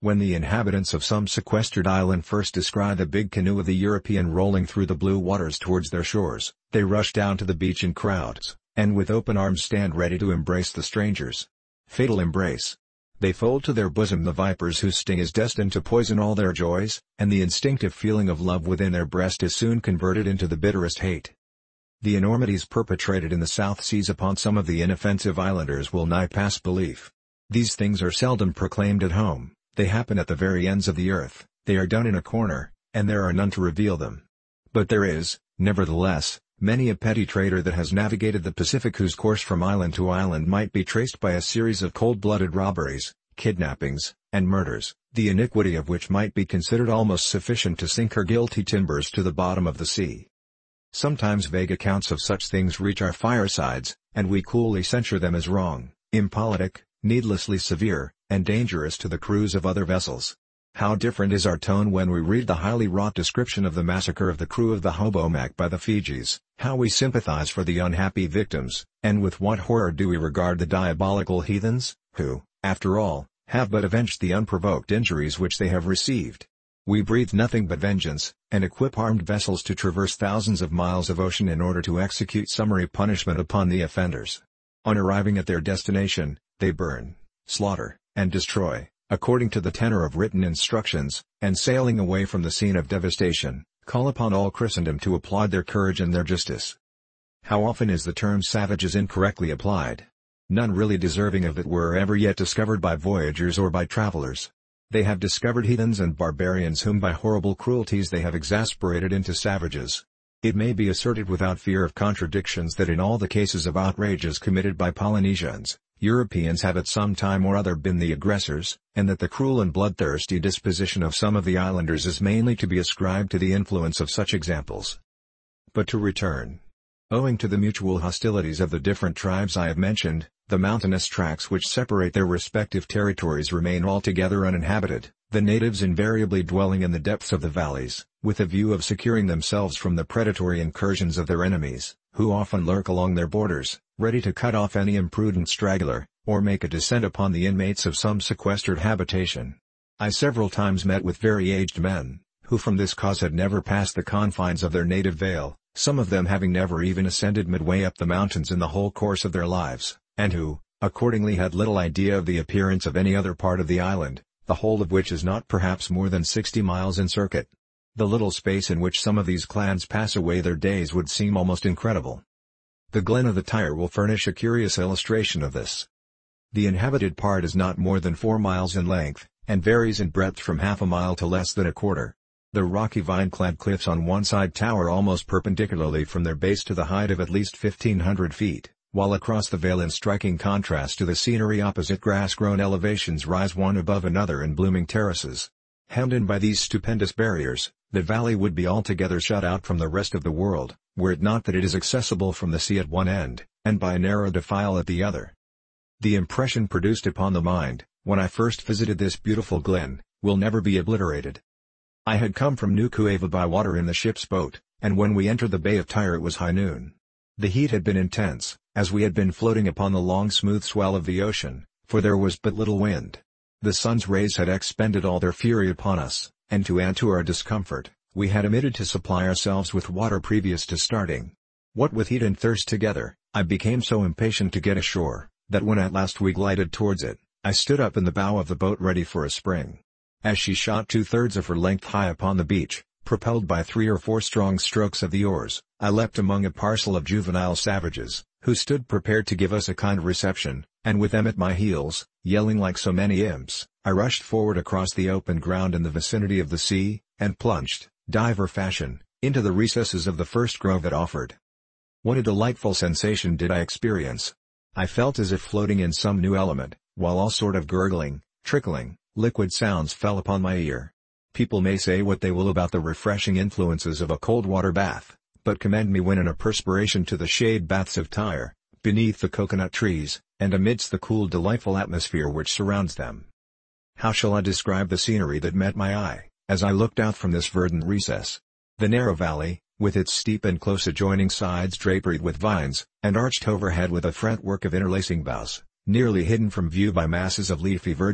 When the inhabitants of some sequestered island first descry the big canoe of the European rolling through the blue waters towards their shores, they rush down to the beach in crowds, and with open arms stand ready to embrace the strangers. Fatal embrace. They fold to their bosom the vipers whose sting is destined to poison all their joys, and the instinctive feeling of love within their breast is soon converted into the bitterest hate. The enormities perpetrated in the South Seas upon some of the inoffensive islanders will nigh past belief. These things are seldom proclaimed at home. They happen at the very ends of the earth, they are done in a corner, and there are none to reveal them. But there is, nevertheless, many a petty trader that has navigated the Pacific whose course from island to island might be traced by a series of cold-blooded robberies, kidnappings, and murders, the iniquity of which might be considered almost sufficient to sink her guilty timbers to the bottom of the sea. Sometimes vague accounts of such things reach our firesides, and we coolly censure them as wrong, impolitic, needlessly severe, and dangerous to the crews of other vessels. How different is our tone when we read the highly wrought description of the massacre of the crew of the Hobomack by the Fijis, how we sympathize for the unhappy victims, and with what horror do we regard the diabolical heathens, who, after all, have but avenged the unprovoked injuries which they have received. We breathe nothing but vengeance, and equip armed vessels to traverse thousands of miles of ocean in order to execute summary punishment upon the offenders. On arriving at their destination, they burn, slaughter, and destroy, according to the tenor of written instructions, and sailing away from the scene of devastation, call upon all Christendom to applaud their courage and their justice. How often is the term savages incorrectly applied? None really deserving of it were ever yet discovered by voyagers or by travelers. They have discovered heathens and barbarians whom by horrible cruelties they have exasperated into savages. It may be asserted without fear of contradictions that in all the cases of outrages committed by Polynesians, Europeans have at some time or other been the aggressors, and that the cruel and bloodthirsty disposition of some of the islanders is mainly to be ascribed to the influence of such examples. But to return. Owing to the mutual hostilities of the different tribes I have mentioned, the mountainous tracts which separate their respective territories remain altogether uninhabited, the natives invariably dwelling in the depths of the valleys, with a view of securing themselves from the predatory incursions of their enemies, who often lurk along their borders, ready to cut off any imprudent straggler, or make a descent upon the inmates of some sequestered habitation. I several times met with very aged men, who from this cause had never passed the confines of their native vale, some of them having never even ascended midway up the mountains in the whole course of their lives, and who, accordingly had little idea of the appearance of any other part of the island, the whole of which is not perhaps more than sixty miles in circuit. The little space in which some of these clans pass away their days would seem almost incredible. The Glen of the Tyre will furnish a curious illustration of this. The inhabited part is not more than four miles in length, and varies in breadth from half a mile to less than a quarter. The rocky vine-clad cliffs on one side tower almost perpendicularly from their base to the height of at least fifteen hundred feet, while across the vale in striking contrast to the scenery opposite grass-grown elevations rise one above another in blooming terraces. Hemmed in by these stupendous barriers, the valley would be altogether shut out from the rest of the world, were it not that it is accessible from the sea at one end, and by a narrow defile at the other. The impression produced upon the mind, when I first visited this beautiful glen, will never be obliterated. I had come from Nuku'eva by water in the ship's boat, and when we entered the Bay of Tyre it was high noon. The heat had been intense, as we had been floating upon the long smooth swell of the ocean, for there was but little wind. The sun's rays had expended all their fury upon us, and to add to our discomfort, we had omitted to supply ourselves with water previous to starting. What with heat and thirst together, I became so impatient to get ashore, that when at last we glided towards it, I stood up in the bow of the boat ready for a spring. As she shot two-thirds of her length high upon the beach, propelled by three or four strong strokes of the oars, I leapt among a parcel of juvenile savages, who stood prepared to give us a kind reception, and with them at my heels, yelling like so many imps, I rushed forward across the open ground in the vicinity of the sea, and plunged, diver fashion, into the recesses of the first grove that offered. What a delightful sensation did I experience! I felt as if floating in some new element, while all sort of gurgling, trickling, liquid sounds fell upon my ear. People may say what they will about the refreshing influences of a cold water bath, but commend me when in a perspiration to the shade baths of Tyre, beneath the coconut trees, and amidst the cool delightful atmosphere which surrounds them. How shall I describe the scenery that met my eye, as I looked out from this verdant recess? The narrow valley, with its steep and close adjoining sides draperied with vines, and arched overhead with a fretwork of interlacing boughs, nearly hidden from view by masses of leafy verdure,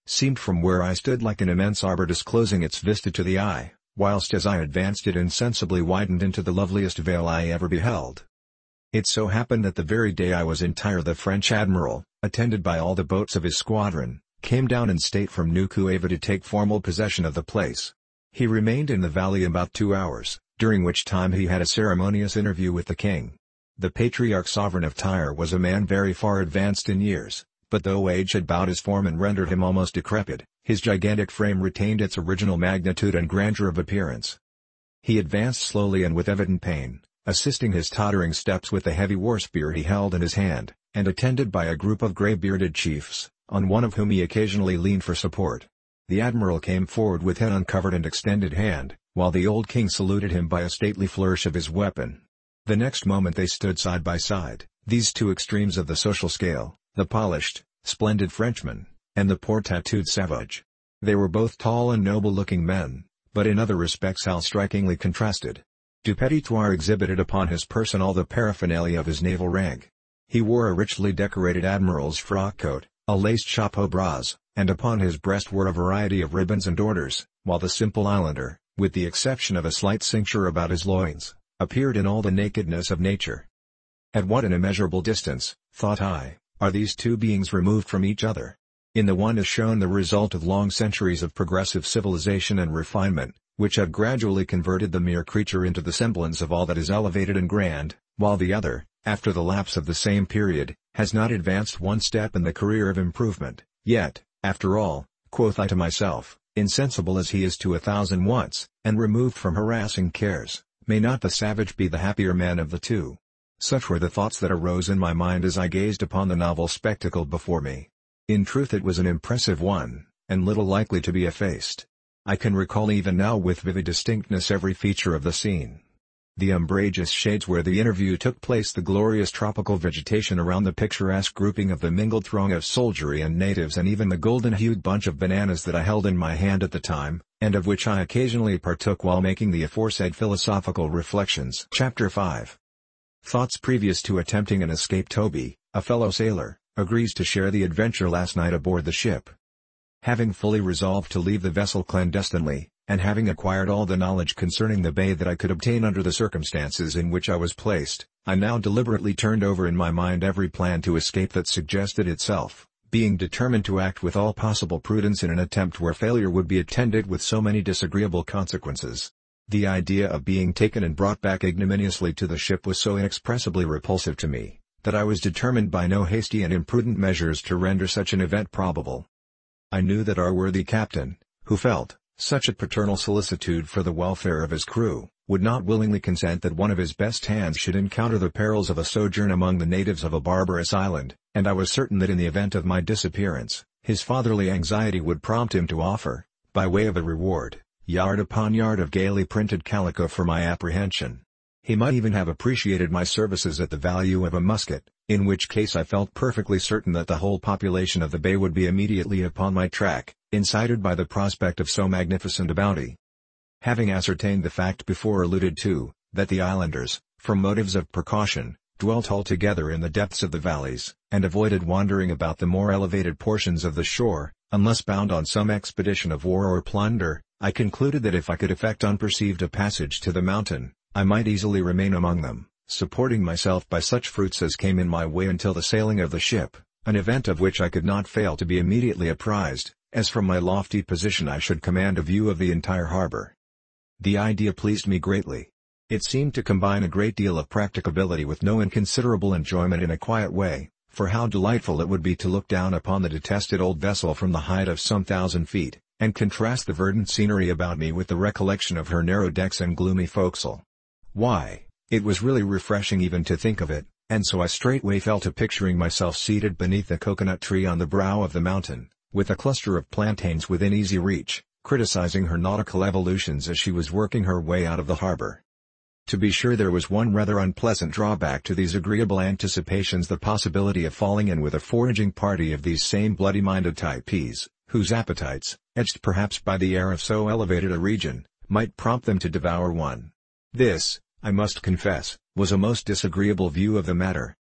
seemed from where I stood like an immense arbor disclosing its vista to the eye, whilst as I advanced it insensibly widened into the loveliest vale I ever beheld. It so happened that the very day I was in Tyre the French admiral, attended by all the boats of his squadron, came down in state from Nuku'eva to take formal possession of the place. He remained in the valley about two hours, during which time he had a ceremonious interview with the king. The patriarch sovereign of Tyre was a man very far advanced in years, but though age had bowed his form and rendered him almost decrepit, his gigantic frame retained its original magnitude and grandeur of appearance. He advanced slowly and with evident pain, assisting his tottering steps with the heavy war spear he held in his hand, and attended by a group of grey-bearded chiefs, on one of whom he occasionally leaned for support. The admiral came forward with head uncovered and extended hand, while the old king saluted him by a stately flourish of his weapon. The next moment they stood side by side, these two extremes of the social scale, the polished, splendid Frenchman, and the poor tattooed savage. They were both tall and noble-looking men, but in other respects how strikingly contrasted. Du Petit-Thouars exhibited upon his person all the paraphernalia of his naval rank. He wore a richly decorated admiral's frock coat, a laced chapeau bras, and upon his breast were a variety of ribbons and orders, while the simple islander, with the exception of a slight cincture about his loins, appeared in all the nakedness of nature. At what an immeasurable distance, thought I, are these two beings removed from each other? In the one is shown the result of long centuries of progressive civilization and refinement, which have gradually converted the mere creature into the semblance of all that is elevated and grand, while the other, after the lapse of the same period, has not advanced one step in the career of improvement. Yet, after all, quoth I to myself, insensible as he is to a thousand wants, and removed from harassing cares, may not the savage be the happier man of the two? Such were the thoughts that arose in my mind as I gazed upon the novel spectacle before me. In truth it was an impressive one, and little likely to be effaced. I can recall even now with vivid distinctness every feature of the scene. The umbrageous shades where the interview took place, the glorious tropical vegetation around the picturesque grouping of the mingled throng of soldiery and natives, and even the golden-hued bunch of bananas that I held in my hand at the time, and of which I occasionally partook while making the aforesaid philosophical reflections. Chapter five. Thoughts previous to attempting an escape. Toby, a fellow sailor, agrees to share the adventure last night aboard the ship. Having fully resolved to leave the vessel clandestinely, and having acquired all the knowledge concerning the bay that I could obtain under the circumstances in which I was placed, I now deliberately turned over in my mind every plan to escape that suggested itself, being determined to act with all possible prudence in an attempt where failure would be attended with so many disagreeable consequences. The idea of being taken and brought back ignominiously to the ship was so inexpressibly repulsive to me, that I was determined by no hasty and imprudent measures to render such an event probable. I knew that our worthy captain, who felt such a paternal solicitude for the welfare of his crew, would not willingly consent that one of his best hands should encounter the perils of a sojourn among the natives of a barbarous island, and I was certain that in the event of my disappearance, his fatherly anxiety would prompt him to offer, by way of a reward, yard upon yard of gaily printed calico for my apprehension. He might even have appreciated my services at the value of a musket, in which case I felt perfectly certain that the whole population of the bay would be immediately upon my track, incited by the prospect of so magnificent a bounty. Having ascertained the fact before alluded to, that the islanders, from motives of precaution, dwelt altogether in the depths of the valleys, and avoided wandering about the more elevated portions of the shore, unless bound on some expedition of war or plunder, I concluded that if I could effect unperceived a passage to the mountain, I might easily remain among them, supporting myself by such fruits as came in my way until the sailing of the ship, an event of which I could not fail to be immediately apprised, as from my lofty position I should command a view of the entire harbor. The idea pleased me greatly. It seemed to combine a great deal of practicability with no inconsiderable enjoyment in a quiet way, for how delightful it would be to look down upon the detested old vessel from the height of some thousand feet, and contrast the verdant scenery about me with the recollection of her narrow decks and gloomy forecastle. Why, it was really refreshing even to think of it, and so I straightway fell to picturing myself seated beneath a coconut tree on the brow of the mountain, with a cluster of plantains within easy reach, criticizing her nautical evolutions as she was working her way out of the harbor. To be sure, there was one rather unpleasant drawback to these agreeable anticipations: the possibility of falling in with a foraging party of these same bloody-minded Typees, whose appetites, edged perhaps by the air of so elevated a region, might prompt them to devour one. This, I must confess, was a most disagreeable view of the matter.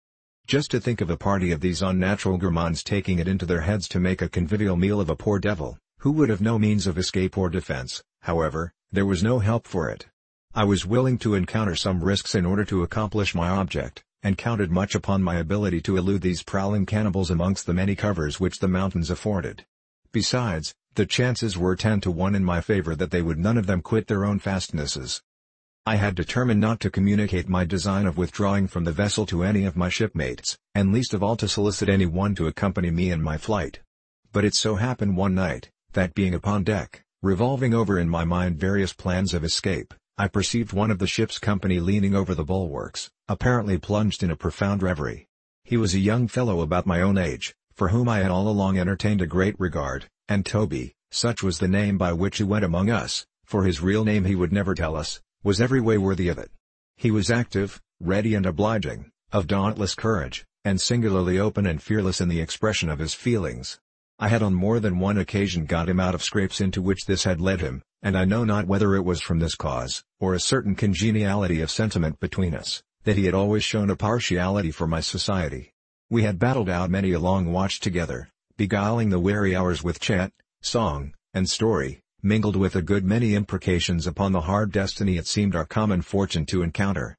Just to think of a party of these unnatural gourmands taking it into their heads to make a convivial meal of a poor devil, who would have no means of escape or defense. However, there was no help for it. I was willing to encounter some risks in order to accomplish my object, and counted much upon my ability to elude these prowling cannibals amongst the many covers which the mountains afforded. Besides, the chances were ten to one in my favor that they would none of them quit their own fastnesses. I had determined not to communicate my design of withdrawing from the vessel to any of my shipmates, and least of all to solicit any one to accompany me in my flight. But it so happened one night, that being upon deck, revolving over in my mind various plans of escape, I perceived one of the ship's company leaning over the bulwarks, apparently plunged in a profound reverie. He was a young fellow about my own age, for whom I had all along entertained a great regard, and Toby, such was the name by which he went among us, for his real name he would never tell us, was every way worthy of it. He was active, ready and obliging, of dauntless courage, and singularly open and fearless in the expression of his feelings. I had on more than one occasion got him out of scrapes into which this had led him, and I know not whether it was from this cause, or a certain congeniality of sentiment between us, that he had always shown a partiality for my society. We had battled out many a long watch together, beguiling the weary hours with chat, song, and story, mingled with a good many imprecations upon the hard destiny it seemed our common fortune to encounter.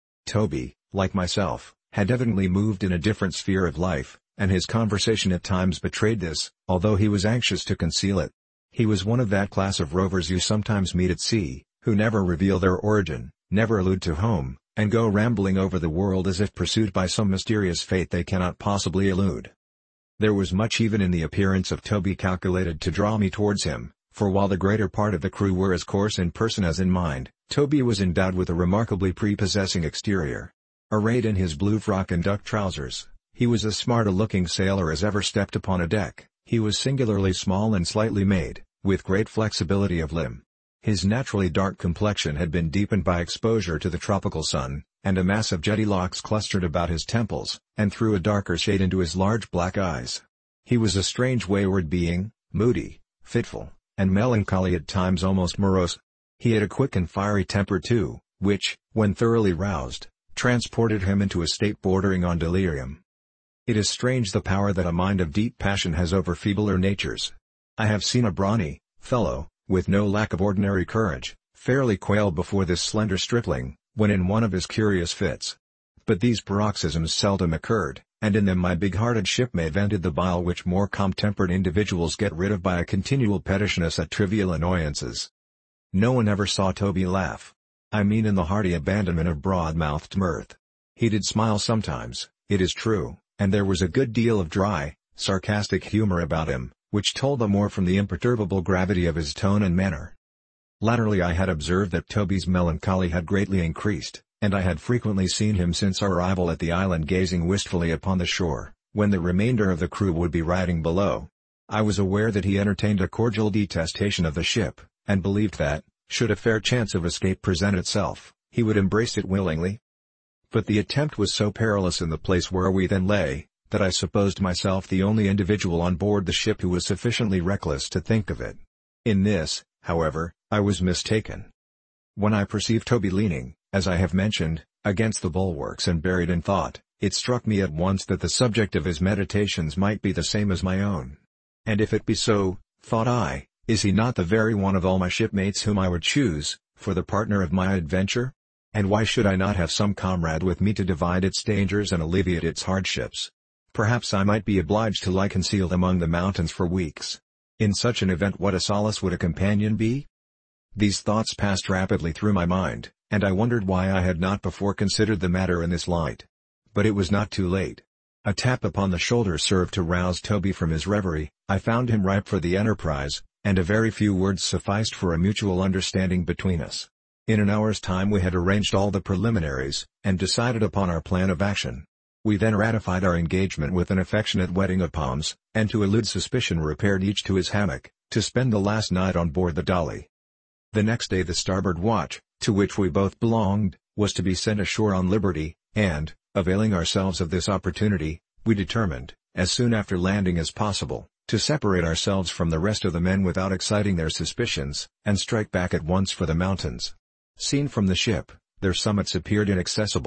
Toby, like myself, had evidently moved in a different sphere of life, and his conversation at times betrayed this, although he was anxious to conceal it. He was one of that class of rovers you sometimes meet at sea, who never reveal their origin, never allude to home, and go rambling over the world as if pursued by some mysterious fate they cannot possibly elude. There was much even in the appearance of Toby calculated to draw me towards him, for while the greater part of the crew were as coarse in person as in mind, Toby was endowed with a remarkably prepossessing exterior. Arrayed in his blue frock and duck trousers, he was as smart a looking sailor as ever stepped upon a deck. He was singularly small and slightly made, with great flexibility of limb. His naturally dark complexion had been deepened by exposure to the tropical sun, and a mass of jetty locks clustered about his temples, and threw a darker shade into his large black eyes. He was a strange wayward being, moody, fitful, and melancholy at times almost morose. He had a quick and fiery temper too, which, when thoroughly roused, transported him into a state bordering on delirium. It is strange the power that a mind of deep passion has over feebler natures. I have seen a brawny fellow, with no lack of ordinary courage, fairly quail before this slender stripling, when in one of his curious fits. But these paroxysms seldom occurred, and in them my big-hearted shipmate vented the bile which more calm-tempered individuals get rid of by a continual pettishness at trivial annoyances. No one ever saw Toby laugh. I mean in the hearty abandonment of broad-mouthed mirth. He did smile sometimes, it is true, and there was a good deal of dry, sarcastic humor about him, which told the more from the imperturbable gravity of his tone and manner. Latterly I had observed that Toby's melancholy had greatly increased, and I had frequently seen him since our arrival at the island gazing wistfully upon the shore, when the remainder of the crew would be riding below. I was aware that he entertained a cordial detestation of the ship, and believed that, should a fair chance of escape present itself, he would embrace it willingly. But the attempt was so perilous in the place where we then lay, that I supposed myself the only individual on board the ship who was sufficiently reckless to think of it. In this, however, I was mistaken. When I perceived Toby leaning, as I have mentioned, against the bulwarks and buried in thought, it struck me at once that the subject of his meditations might be the same as my own. And if it be so, thought I, is he not the very one of all my shipmates whom I would choose, for the partner of my adventure? And why should I not have some comrade with me to divide its dangers and alleviate its hardships? Perhaps I might be obliged to lie concealed among the mountains for weeks. In such an event what a solace would a companion be? These thoughts passed rapidly through my mind, and I wondered why I had not before considered the matter in this light. But it was not too late. A tap upon the shoulder served to rouse Toby from his reverie. I found him ripe for the enterprise, and a very few words sufficed for a mutual understanding between us. In an hour's time we had arranged all the preliminaries, and decided upon our plan of action. We then ratified our engagement with an affectionate wedding of palms, and to elude suspicion repaired each to his hammock, to spend the last night on board the Dolly. The next day the starboard watch, to which we both belonged, was to be sent ashore on liberty, and, availing ourselves of this opportunity, we determined, as soon after landing as possible, to separate ourselves from the rest of the men without exciting their suspicions, and strike back at once for the mountains. Seen from the ship, their summits appeared inaccessible,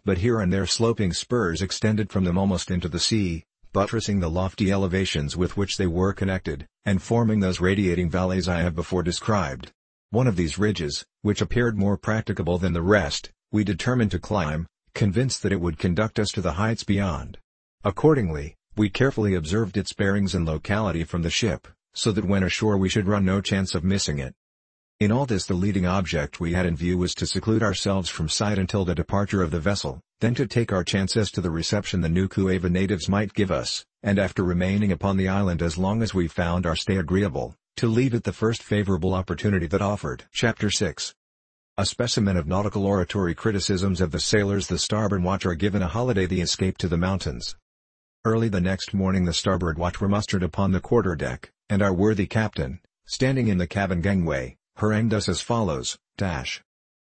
but here and there sloping spurs extended from them almost into the sea, buttressing the lofty elevations with which they were connected, and forming those radiating valleys I have before described. One of these ridges, which appeared more practicable than the rest, we determined to climb, convinced that it would conduct us to the heights beyond. Accordingly, we carefully observed its bearings and locality from the ship, so that when ashore we should run no chance of missing it. In all this the leading object we had in view was to seclude ourselves from sight until the departure of the vessel, then to take our chance as to the reception the Nuku'eva natives might give us, and after remaining upon the island as long as we found our stay agreeable, to leave at the first favorable opportunity that offered. Chapter six. A specimen of nautical oratory criticisms of the sailors. The starboard watch are given a holiday. The escape to the mountains. Early the next morning the starboard watch were mustered upon the quarter-deck, and our worthy captain, standing in the cabin gangway, harangued us as follows, dash.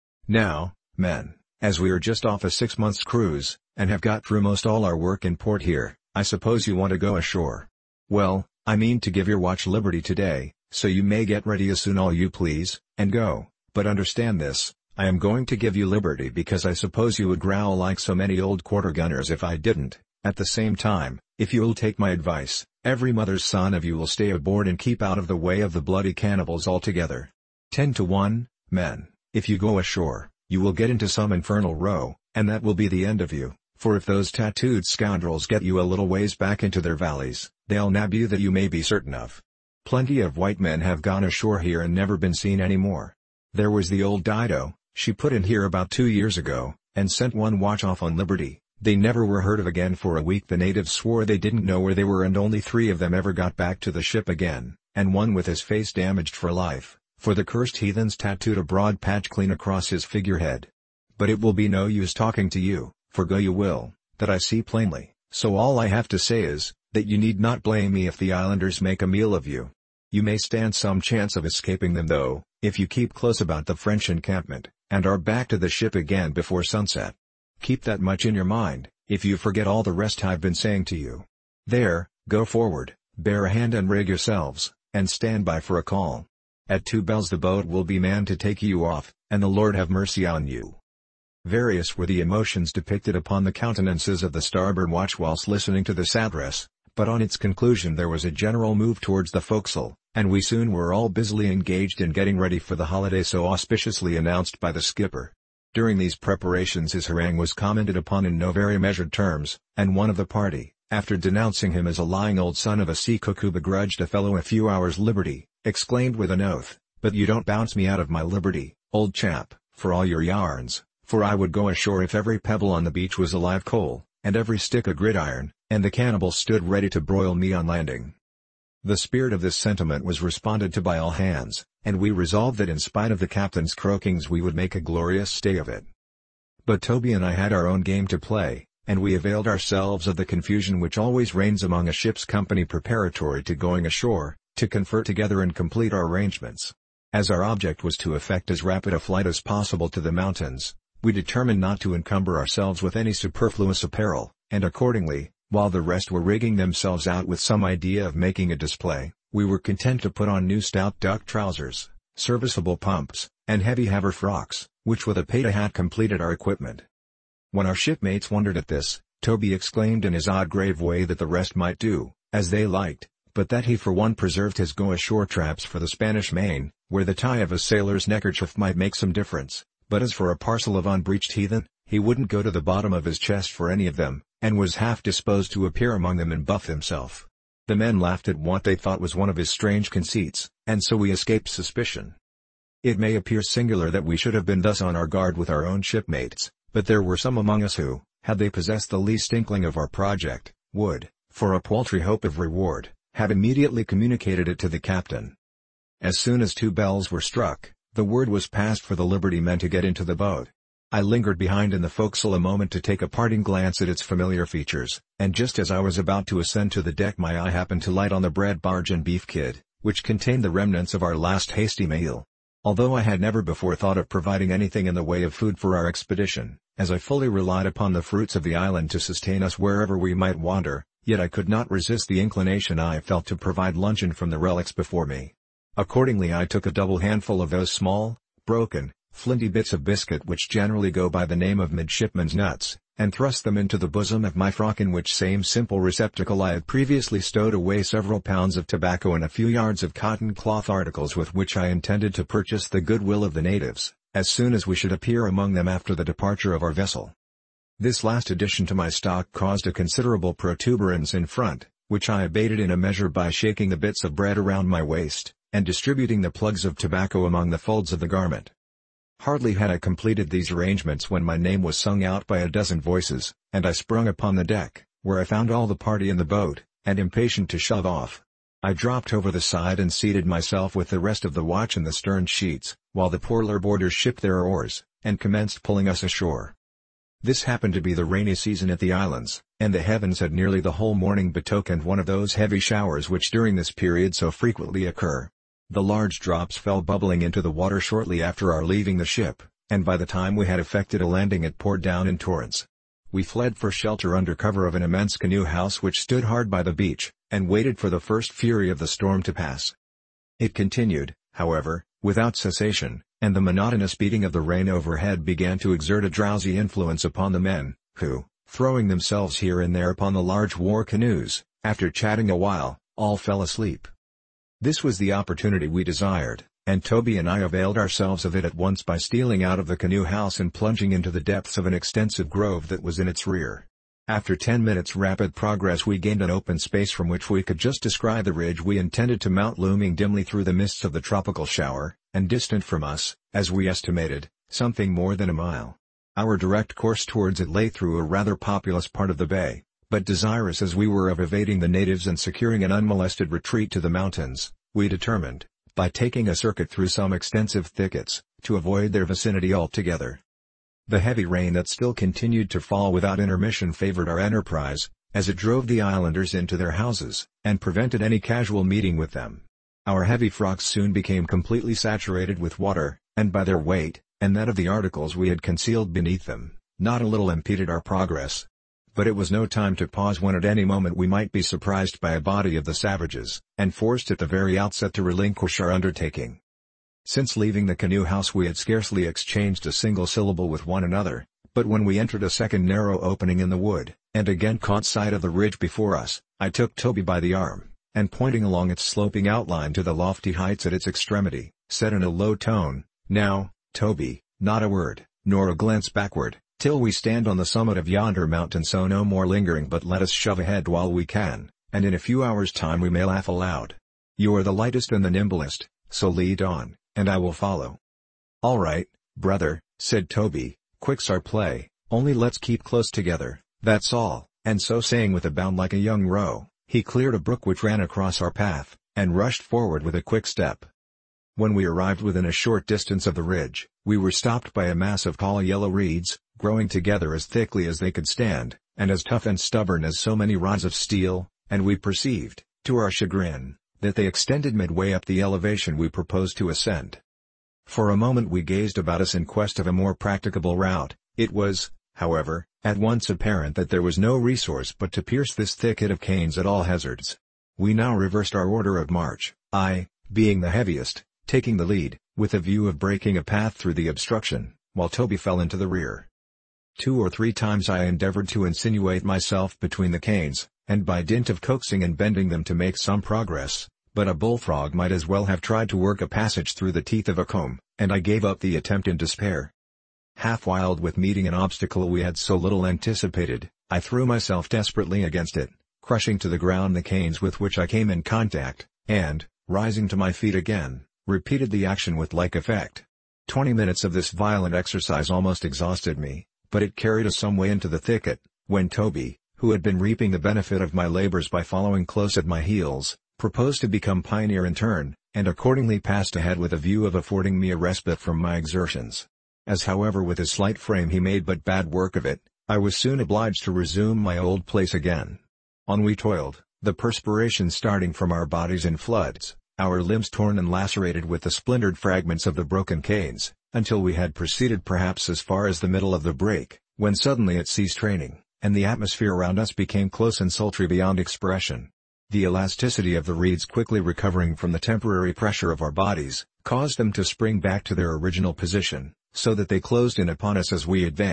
Now, men, as we are just off a six months' cruise, and have got through most all our work in port here, I suppose you want to go ashore. Well, I mean to give your watch liberty today, so you may get ready as soon all you please, and go, but understand this, I am going to give you liberty because I suppose you would growl like so many old quarter-gunners if I didn't. At the same time, if you'll take my advice, every mother's son of you will stay aboard and keep out of the way of the bloody cannibals altogether. Ten to one, men, if you go ashore, you will get into some infernal row, and that will be the end of you, for if those tattooed scoundrels get you a little ways back into their valleys, they'll nab you, that you may be certain of. Plenty of white men have gone ashore here and never been seen any more. There was the old Dido, she put in here about two years ago, and sent one watch off on liberty. They never were heard of again for a week. The natives swore they didn't know where they were, and only three of them ever got back to the ship again, and one with his face damaged for life, for the cursed heathens tattooed a broad patch clean across his figurehead. But it will be no use talking to you, for go you will, that I see plainly, so all I have to say is, that you need not blame me if the islanders make a meal of you. You may stand some chance of escaping them though, if you keep close about the French encampment, and are back to the ship again before sunset. Keep that much in your mind, if you forget all the rest I've been saying to you. There, go forward, bear a hand and rig yourselves, and stand by for a call. At two bells the boat will be manned to take you off, and the Lord have mercy on you. Various were the emotions depicted upon the countenances of the starboard watch whilst listening to this address, but on its conclusion there was a general move towards the forecastle, and we soon were all busily engaged in getting ready for the holiday so auspiciously announced by the skipper. During these preparations his harangue was commented upon in no very measured terms, and one of the party, after denouncing him as a lying old son of a sea cook who begrudged a fellow a few hours' liberty, exclaimed with an oath, "But you don't bounce me out of my liberty, old chap, for all your yarns, for I would go ashore if every pebble on the beach was a live coal, and every stick a gridiron, and the cannibals stood ready to broil me on landing." The spirit of this sentiment was responded to by all hands, and we resolved that in spite of the captain's croakings we would make a glorious stay of it. But Toby and I had our own game to play, and we availed ourselves of the confusion which always reigns among a ship's company preparatory to going ashore, to confer together and complete our arrangements. As our object was to effect as rapid a flight as possible to the mountains, we determined not to encumber ourselves with any superfluous apparel, and accordingly, while the rest were rigging themselves out with some idea of making a display, we were content to put on new stout duck trousers, serviceable pumps, and heavy haver frocks, which with a peta hat completed our equipment. When our shipmates wondered at this, Toby exclaimed in his odd grave way that the rest might do as they liked, but that he for one preserved his go-ashore traps for the Spanish Main, where the tie of a sailor's neckerchief might make some difference, but as for a parcel of unbreeched heathen, he wouldn't go to the bottom of his chest for any of them, and was half disposed to appear among them and buff himself. The men laughed at what they thought was one of his strange conceits, and so we escaped suspicion. It may appear singular that we should have been thus on our guard with our own shipmates, but there were some among us who, had they possessed the least inkling of our project, would, for a paltry hope of reward, have immediately communicated it to the captain. As soon as two bells were struck, the word was passed for the Liberty men to get into the boat. I lingered behind in the forecastle a moment to take a parting glance at its familiar features, and just as I was about to ascend to the deck my eye happened to light on the bread barge and beef kid, which contained the remnants of our last hasty meal. Although I had never before thought of providing anything in the way of food for our expedition, as I fully relied upon the fruits of the island to sustain us wherever we might wander, yet I could not resist the inclination I felt to provide luncheon from the relics before me. Accordingly I took a double handful of those small, broken, flinty bits of biscuit which generally go by the name of midshipman's nuts, and thrust them into the bosom of my frock, in which same simple receptacle I had previously stowed away several pounds of tobacco and a few yards of cotton cloth articles with which I intended to purchase the goodwill of the natives, as soon as we should appear among them after the departure of our vessel. This last addition to my stock caused a considerable protuberance in front, which I abated in a measure by shaking the bits of bread around my waist, and distributing the plugs of tobacco among the folds of the garment. Hardly had I completed these arrangements when my name was sung out by a dozen voices, and I sprung upon the deck, where I found all the party in the boat, and impatient to shove off. I dropped over the side and seated myself with the rest of the watch in the stern sheets, while the poor larboarders shipped their oars, and commenced pulling us ashore. This happened to be the rainy season at the islands, and the heavens had nearly the whole morning betokened one of those heavy showers which during this period so frequently occur. The large drops fell bubbling into the water shortly after our leaving the ship, and by the time we had effected a landing it poured down in torrents. We fled for shelter under cover of an immense canoe house which stood hard by the beach, and waited for the first fury of the storm to pass. It continued, however, without cessation, and the monotonous beating of the rain overhead began to exert a drowsy influence upon the men, who, throwing themselves here and there upon the large war canoes, after chatting a while, all fell asleep. This was the opportunity we desired, and Toby and I availed ourselves of it at once by stealing out of the canoe house and plunging into the depths of an extensive grove that was in its rear. After ten minutes' rapid progress we gained an open space from which we could just descry the ridge we intended to mount, looming dimly through the mists of the tropical shower, and distant from us, as we estimated, something more than a mile. Our direct course towards it lay through a rather populous part of the bay, but desirous as we were of evading the natives and securing an unmolested retreat to the mountains, we determined, by taking a circuit through some extensive thickets, to avoid their vicinity altogether. The heavy rain that still continued to fall without intermission favored our enterprise, as it drove the islanders into their houses, and prevented any casual meeting with them. Our heavy frocks soon became completely saturated with water, and by their weight, and that of the articles we had concealed beneath them, not a little impeded our progress. But it was no time to pause when at any moment we might be surprised by a body of the savages, and forced at the very outset to relinquish our undertaking. Since leaving the canoe house we had scarcely exchanged a single syllable with one another, but when we entered a second narrow opening in the wood, and again caught sight of the ridge before us, I took Toby by the arm, and pointing along its sloping outline to the lofty heights at its extremity, said in a low tone, "Now, Toby, not a word, nor a glance backward, till we stand on the summit of yonder mountain, so no more lingering, but let us shove ahead while we can, and in a few hours' time we may laugh aloud. You are the lightest and the nimblest, so lead on, and I will follow." "All right, brother," said Toby, "quick's our play, only let's keep close together, that's all," and so saying with a bound like a young roe, he cleared a brook which ran across our path, and rushed forward with a quick step. When we arrived within a short distance of the ridge, we were stopped by a mass of tall yellow reeds, growing together as thickly as they could stand, and as tough and stubborn as so many rods of steel, and we perceived, to our chagrin, that they extended midway up the elevation we proposed to ascend. For a moment we gazed about us in quest of a more practicable route. It was, however, at once apparent that there was no resource but to pierce this thicket of canes at all hazards. We now reversed our order of march, I, being the heaviest, taking the lead, with a view of breaking a path through the obstruction, while Toby fell into the rear. Two or three times I endeavored to insinuate myself between the canes, and by dint of coaxing and bending them to make some progress, but a bullfrog might as well have tried to work a passage through the teeth of a comb, and I gave up the attempt in despair. Half wild with meeting an obstacle we had so little anticipated, I threw myself desperately against it, crushing to the ground the canes with which I came in contact, and, rising to my feet again, repeated the action with like effect. Twenty minutes of this violent exercise almost exhausted me, but it carried us some way into the thicket, when Toby, who had been reaping the benefit of my labors by following close at my heels, proposed to become pioneer in turn, and accordingly passed ahead with a view of affording me a respite from my exertions. As however with his slight frame he made but bad work of it, I was soon obliged to resume my old place again. On we toiled, the perspiration starting from our bodies in floods, our limbs torn and lacerated with the splintered fragments of the broken canes, until we had proceeded perhaps as far as the middle of the break, when suddenly it ceased raining, and the atmosphere around us became close and sultry beyond expression. The elasticity of the reeds quickly recovering from the temporary pressure of our bodies, caused them to spring back to their original position, so that they closed in upon us as we advanced,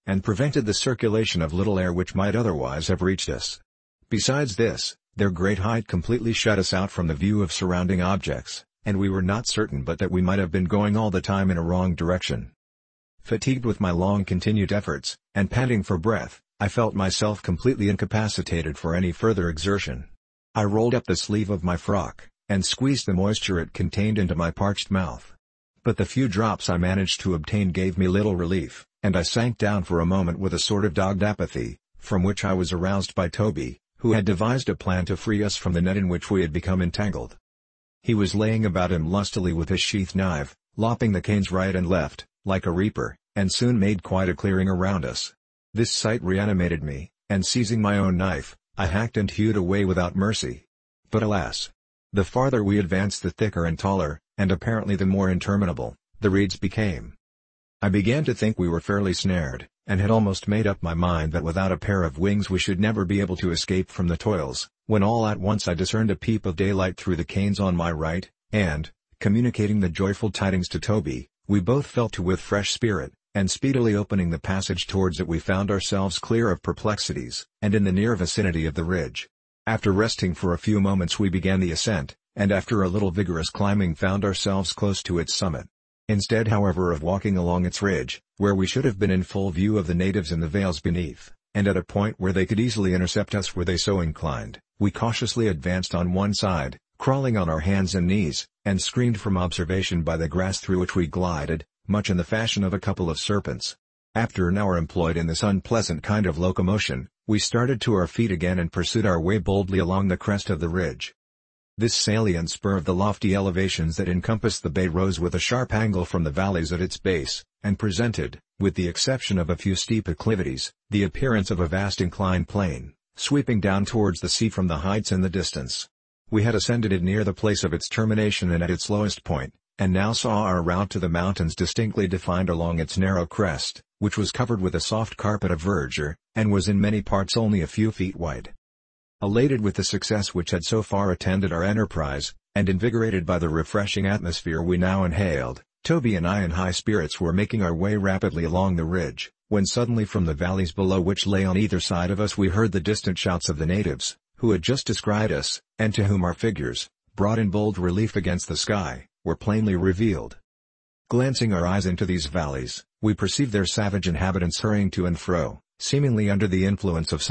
and prevented the circulation of little air which might otherwise have reached us. Besides this, their great height completely shut us out from the view of surrounding objects, and we were not certain but that we might have been going all the time in a wrong direction. Fatigued with my long continued efforts, and panting for breath, I felt myself completely incapacitated for any further exertion. I rolled up the sleeve of my frock, and squeezed the moisture it contained into my parched mouth. But the few drops I managed to obtain gave me little relief, and I sank down for a moment with a sort of dogged apathy, from which I was aroused by Toby, who had devised a plan to free us from the net in which we had become entangled. He was laying about him lustily with his sheath knife, lopping the canes right and left, like a reaper, and soon made quite a clearing around us. This sight reanimated me, and seizing my own knife, I hacked and hewed away without mercy. But alas! The farther we advanced the thicker and taller, and apparently the more interminable, the reeds became. I began to think we were fairly snared, and had almost made up my mind that without a pair of wings we should never be able to escape from the toils, when all at once I discerned a peep of daylight through the canes on my right, and, communicating the joyful tidings to Toby, we both fell to with fresh spirit, and speedily opening the passage towards it we found ourselves clear of perplexities, and in the near vicinity of the ridge. After resting for a few moments we began the ascent, and after a little vigorous climbing found ourselves close to its summit. Instead however of walking along its ridge, where we should have been in full view of the natives in the vales beneath, and at a point where they could easily intercept us were they so inclined, we cautiously advanced on one side, crawling on our hands and knees, and screened from observation by the grass through which we glided, much in the fashion of a couple of serpents. After an hour employed in this unpleasant kind of locomotion, we started to our feet again and pursued our way boldly along the crest of the ridge. This salient spur of the lofty elevations that encompassed the bay rose with a sharp angle from the valleys at its base, and presented, with the exception of a few steep acclivities, the appearance of a vast inclined plane, sweeping down towards the sea from the heights in the distance. We had ascended it near the place of its termination and at its lowest point, and now saw our route to the mountains distinctly defined along its narrow crest, which was covered with a soft carpet of verdure, and was in many parts only a few feet wide. Elated with the success which had so far attended our enterprise, and invigorated by the refreshing atmosphere we now inhaled, Toby and I in high spirits were making our way rapidly along the ridge, when suddenly from the valleys below which lay on either side of us we heard the distant shouts of the natives, who had just descried us, and to whom our figures, brought in bold relief against the sky, were plainly revealed. Glancing our eyes into these valleys, we perceived their savage inhabitants hurrying to and fro, seemingly under the influence of some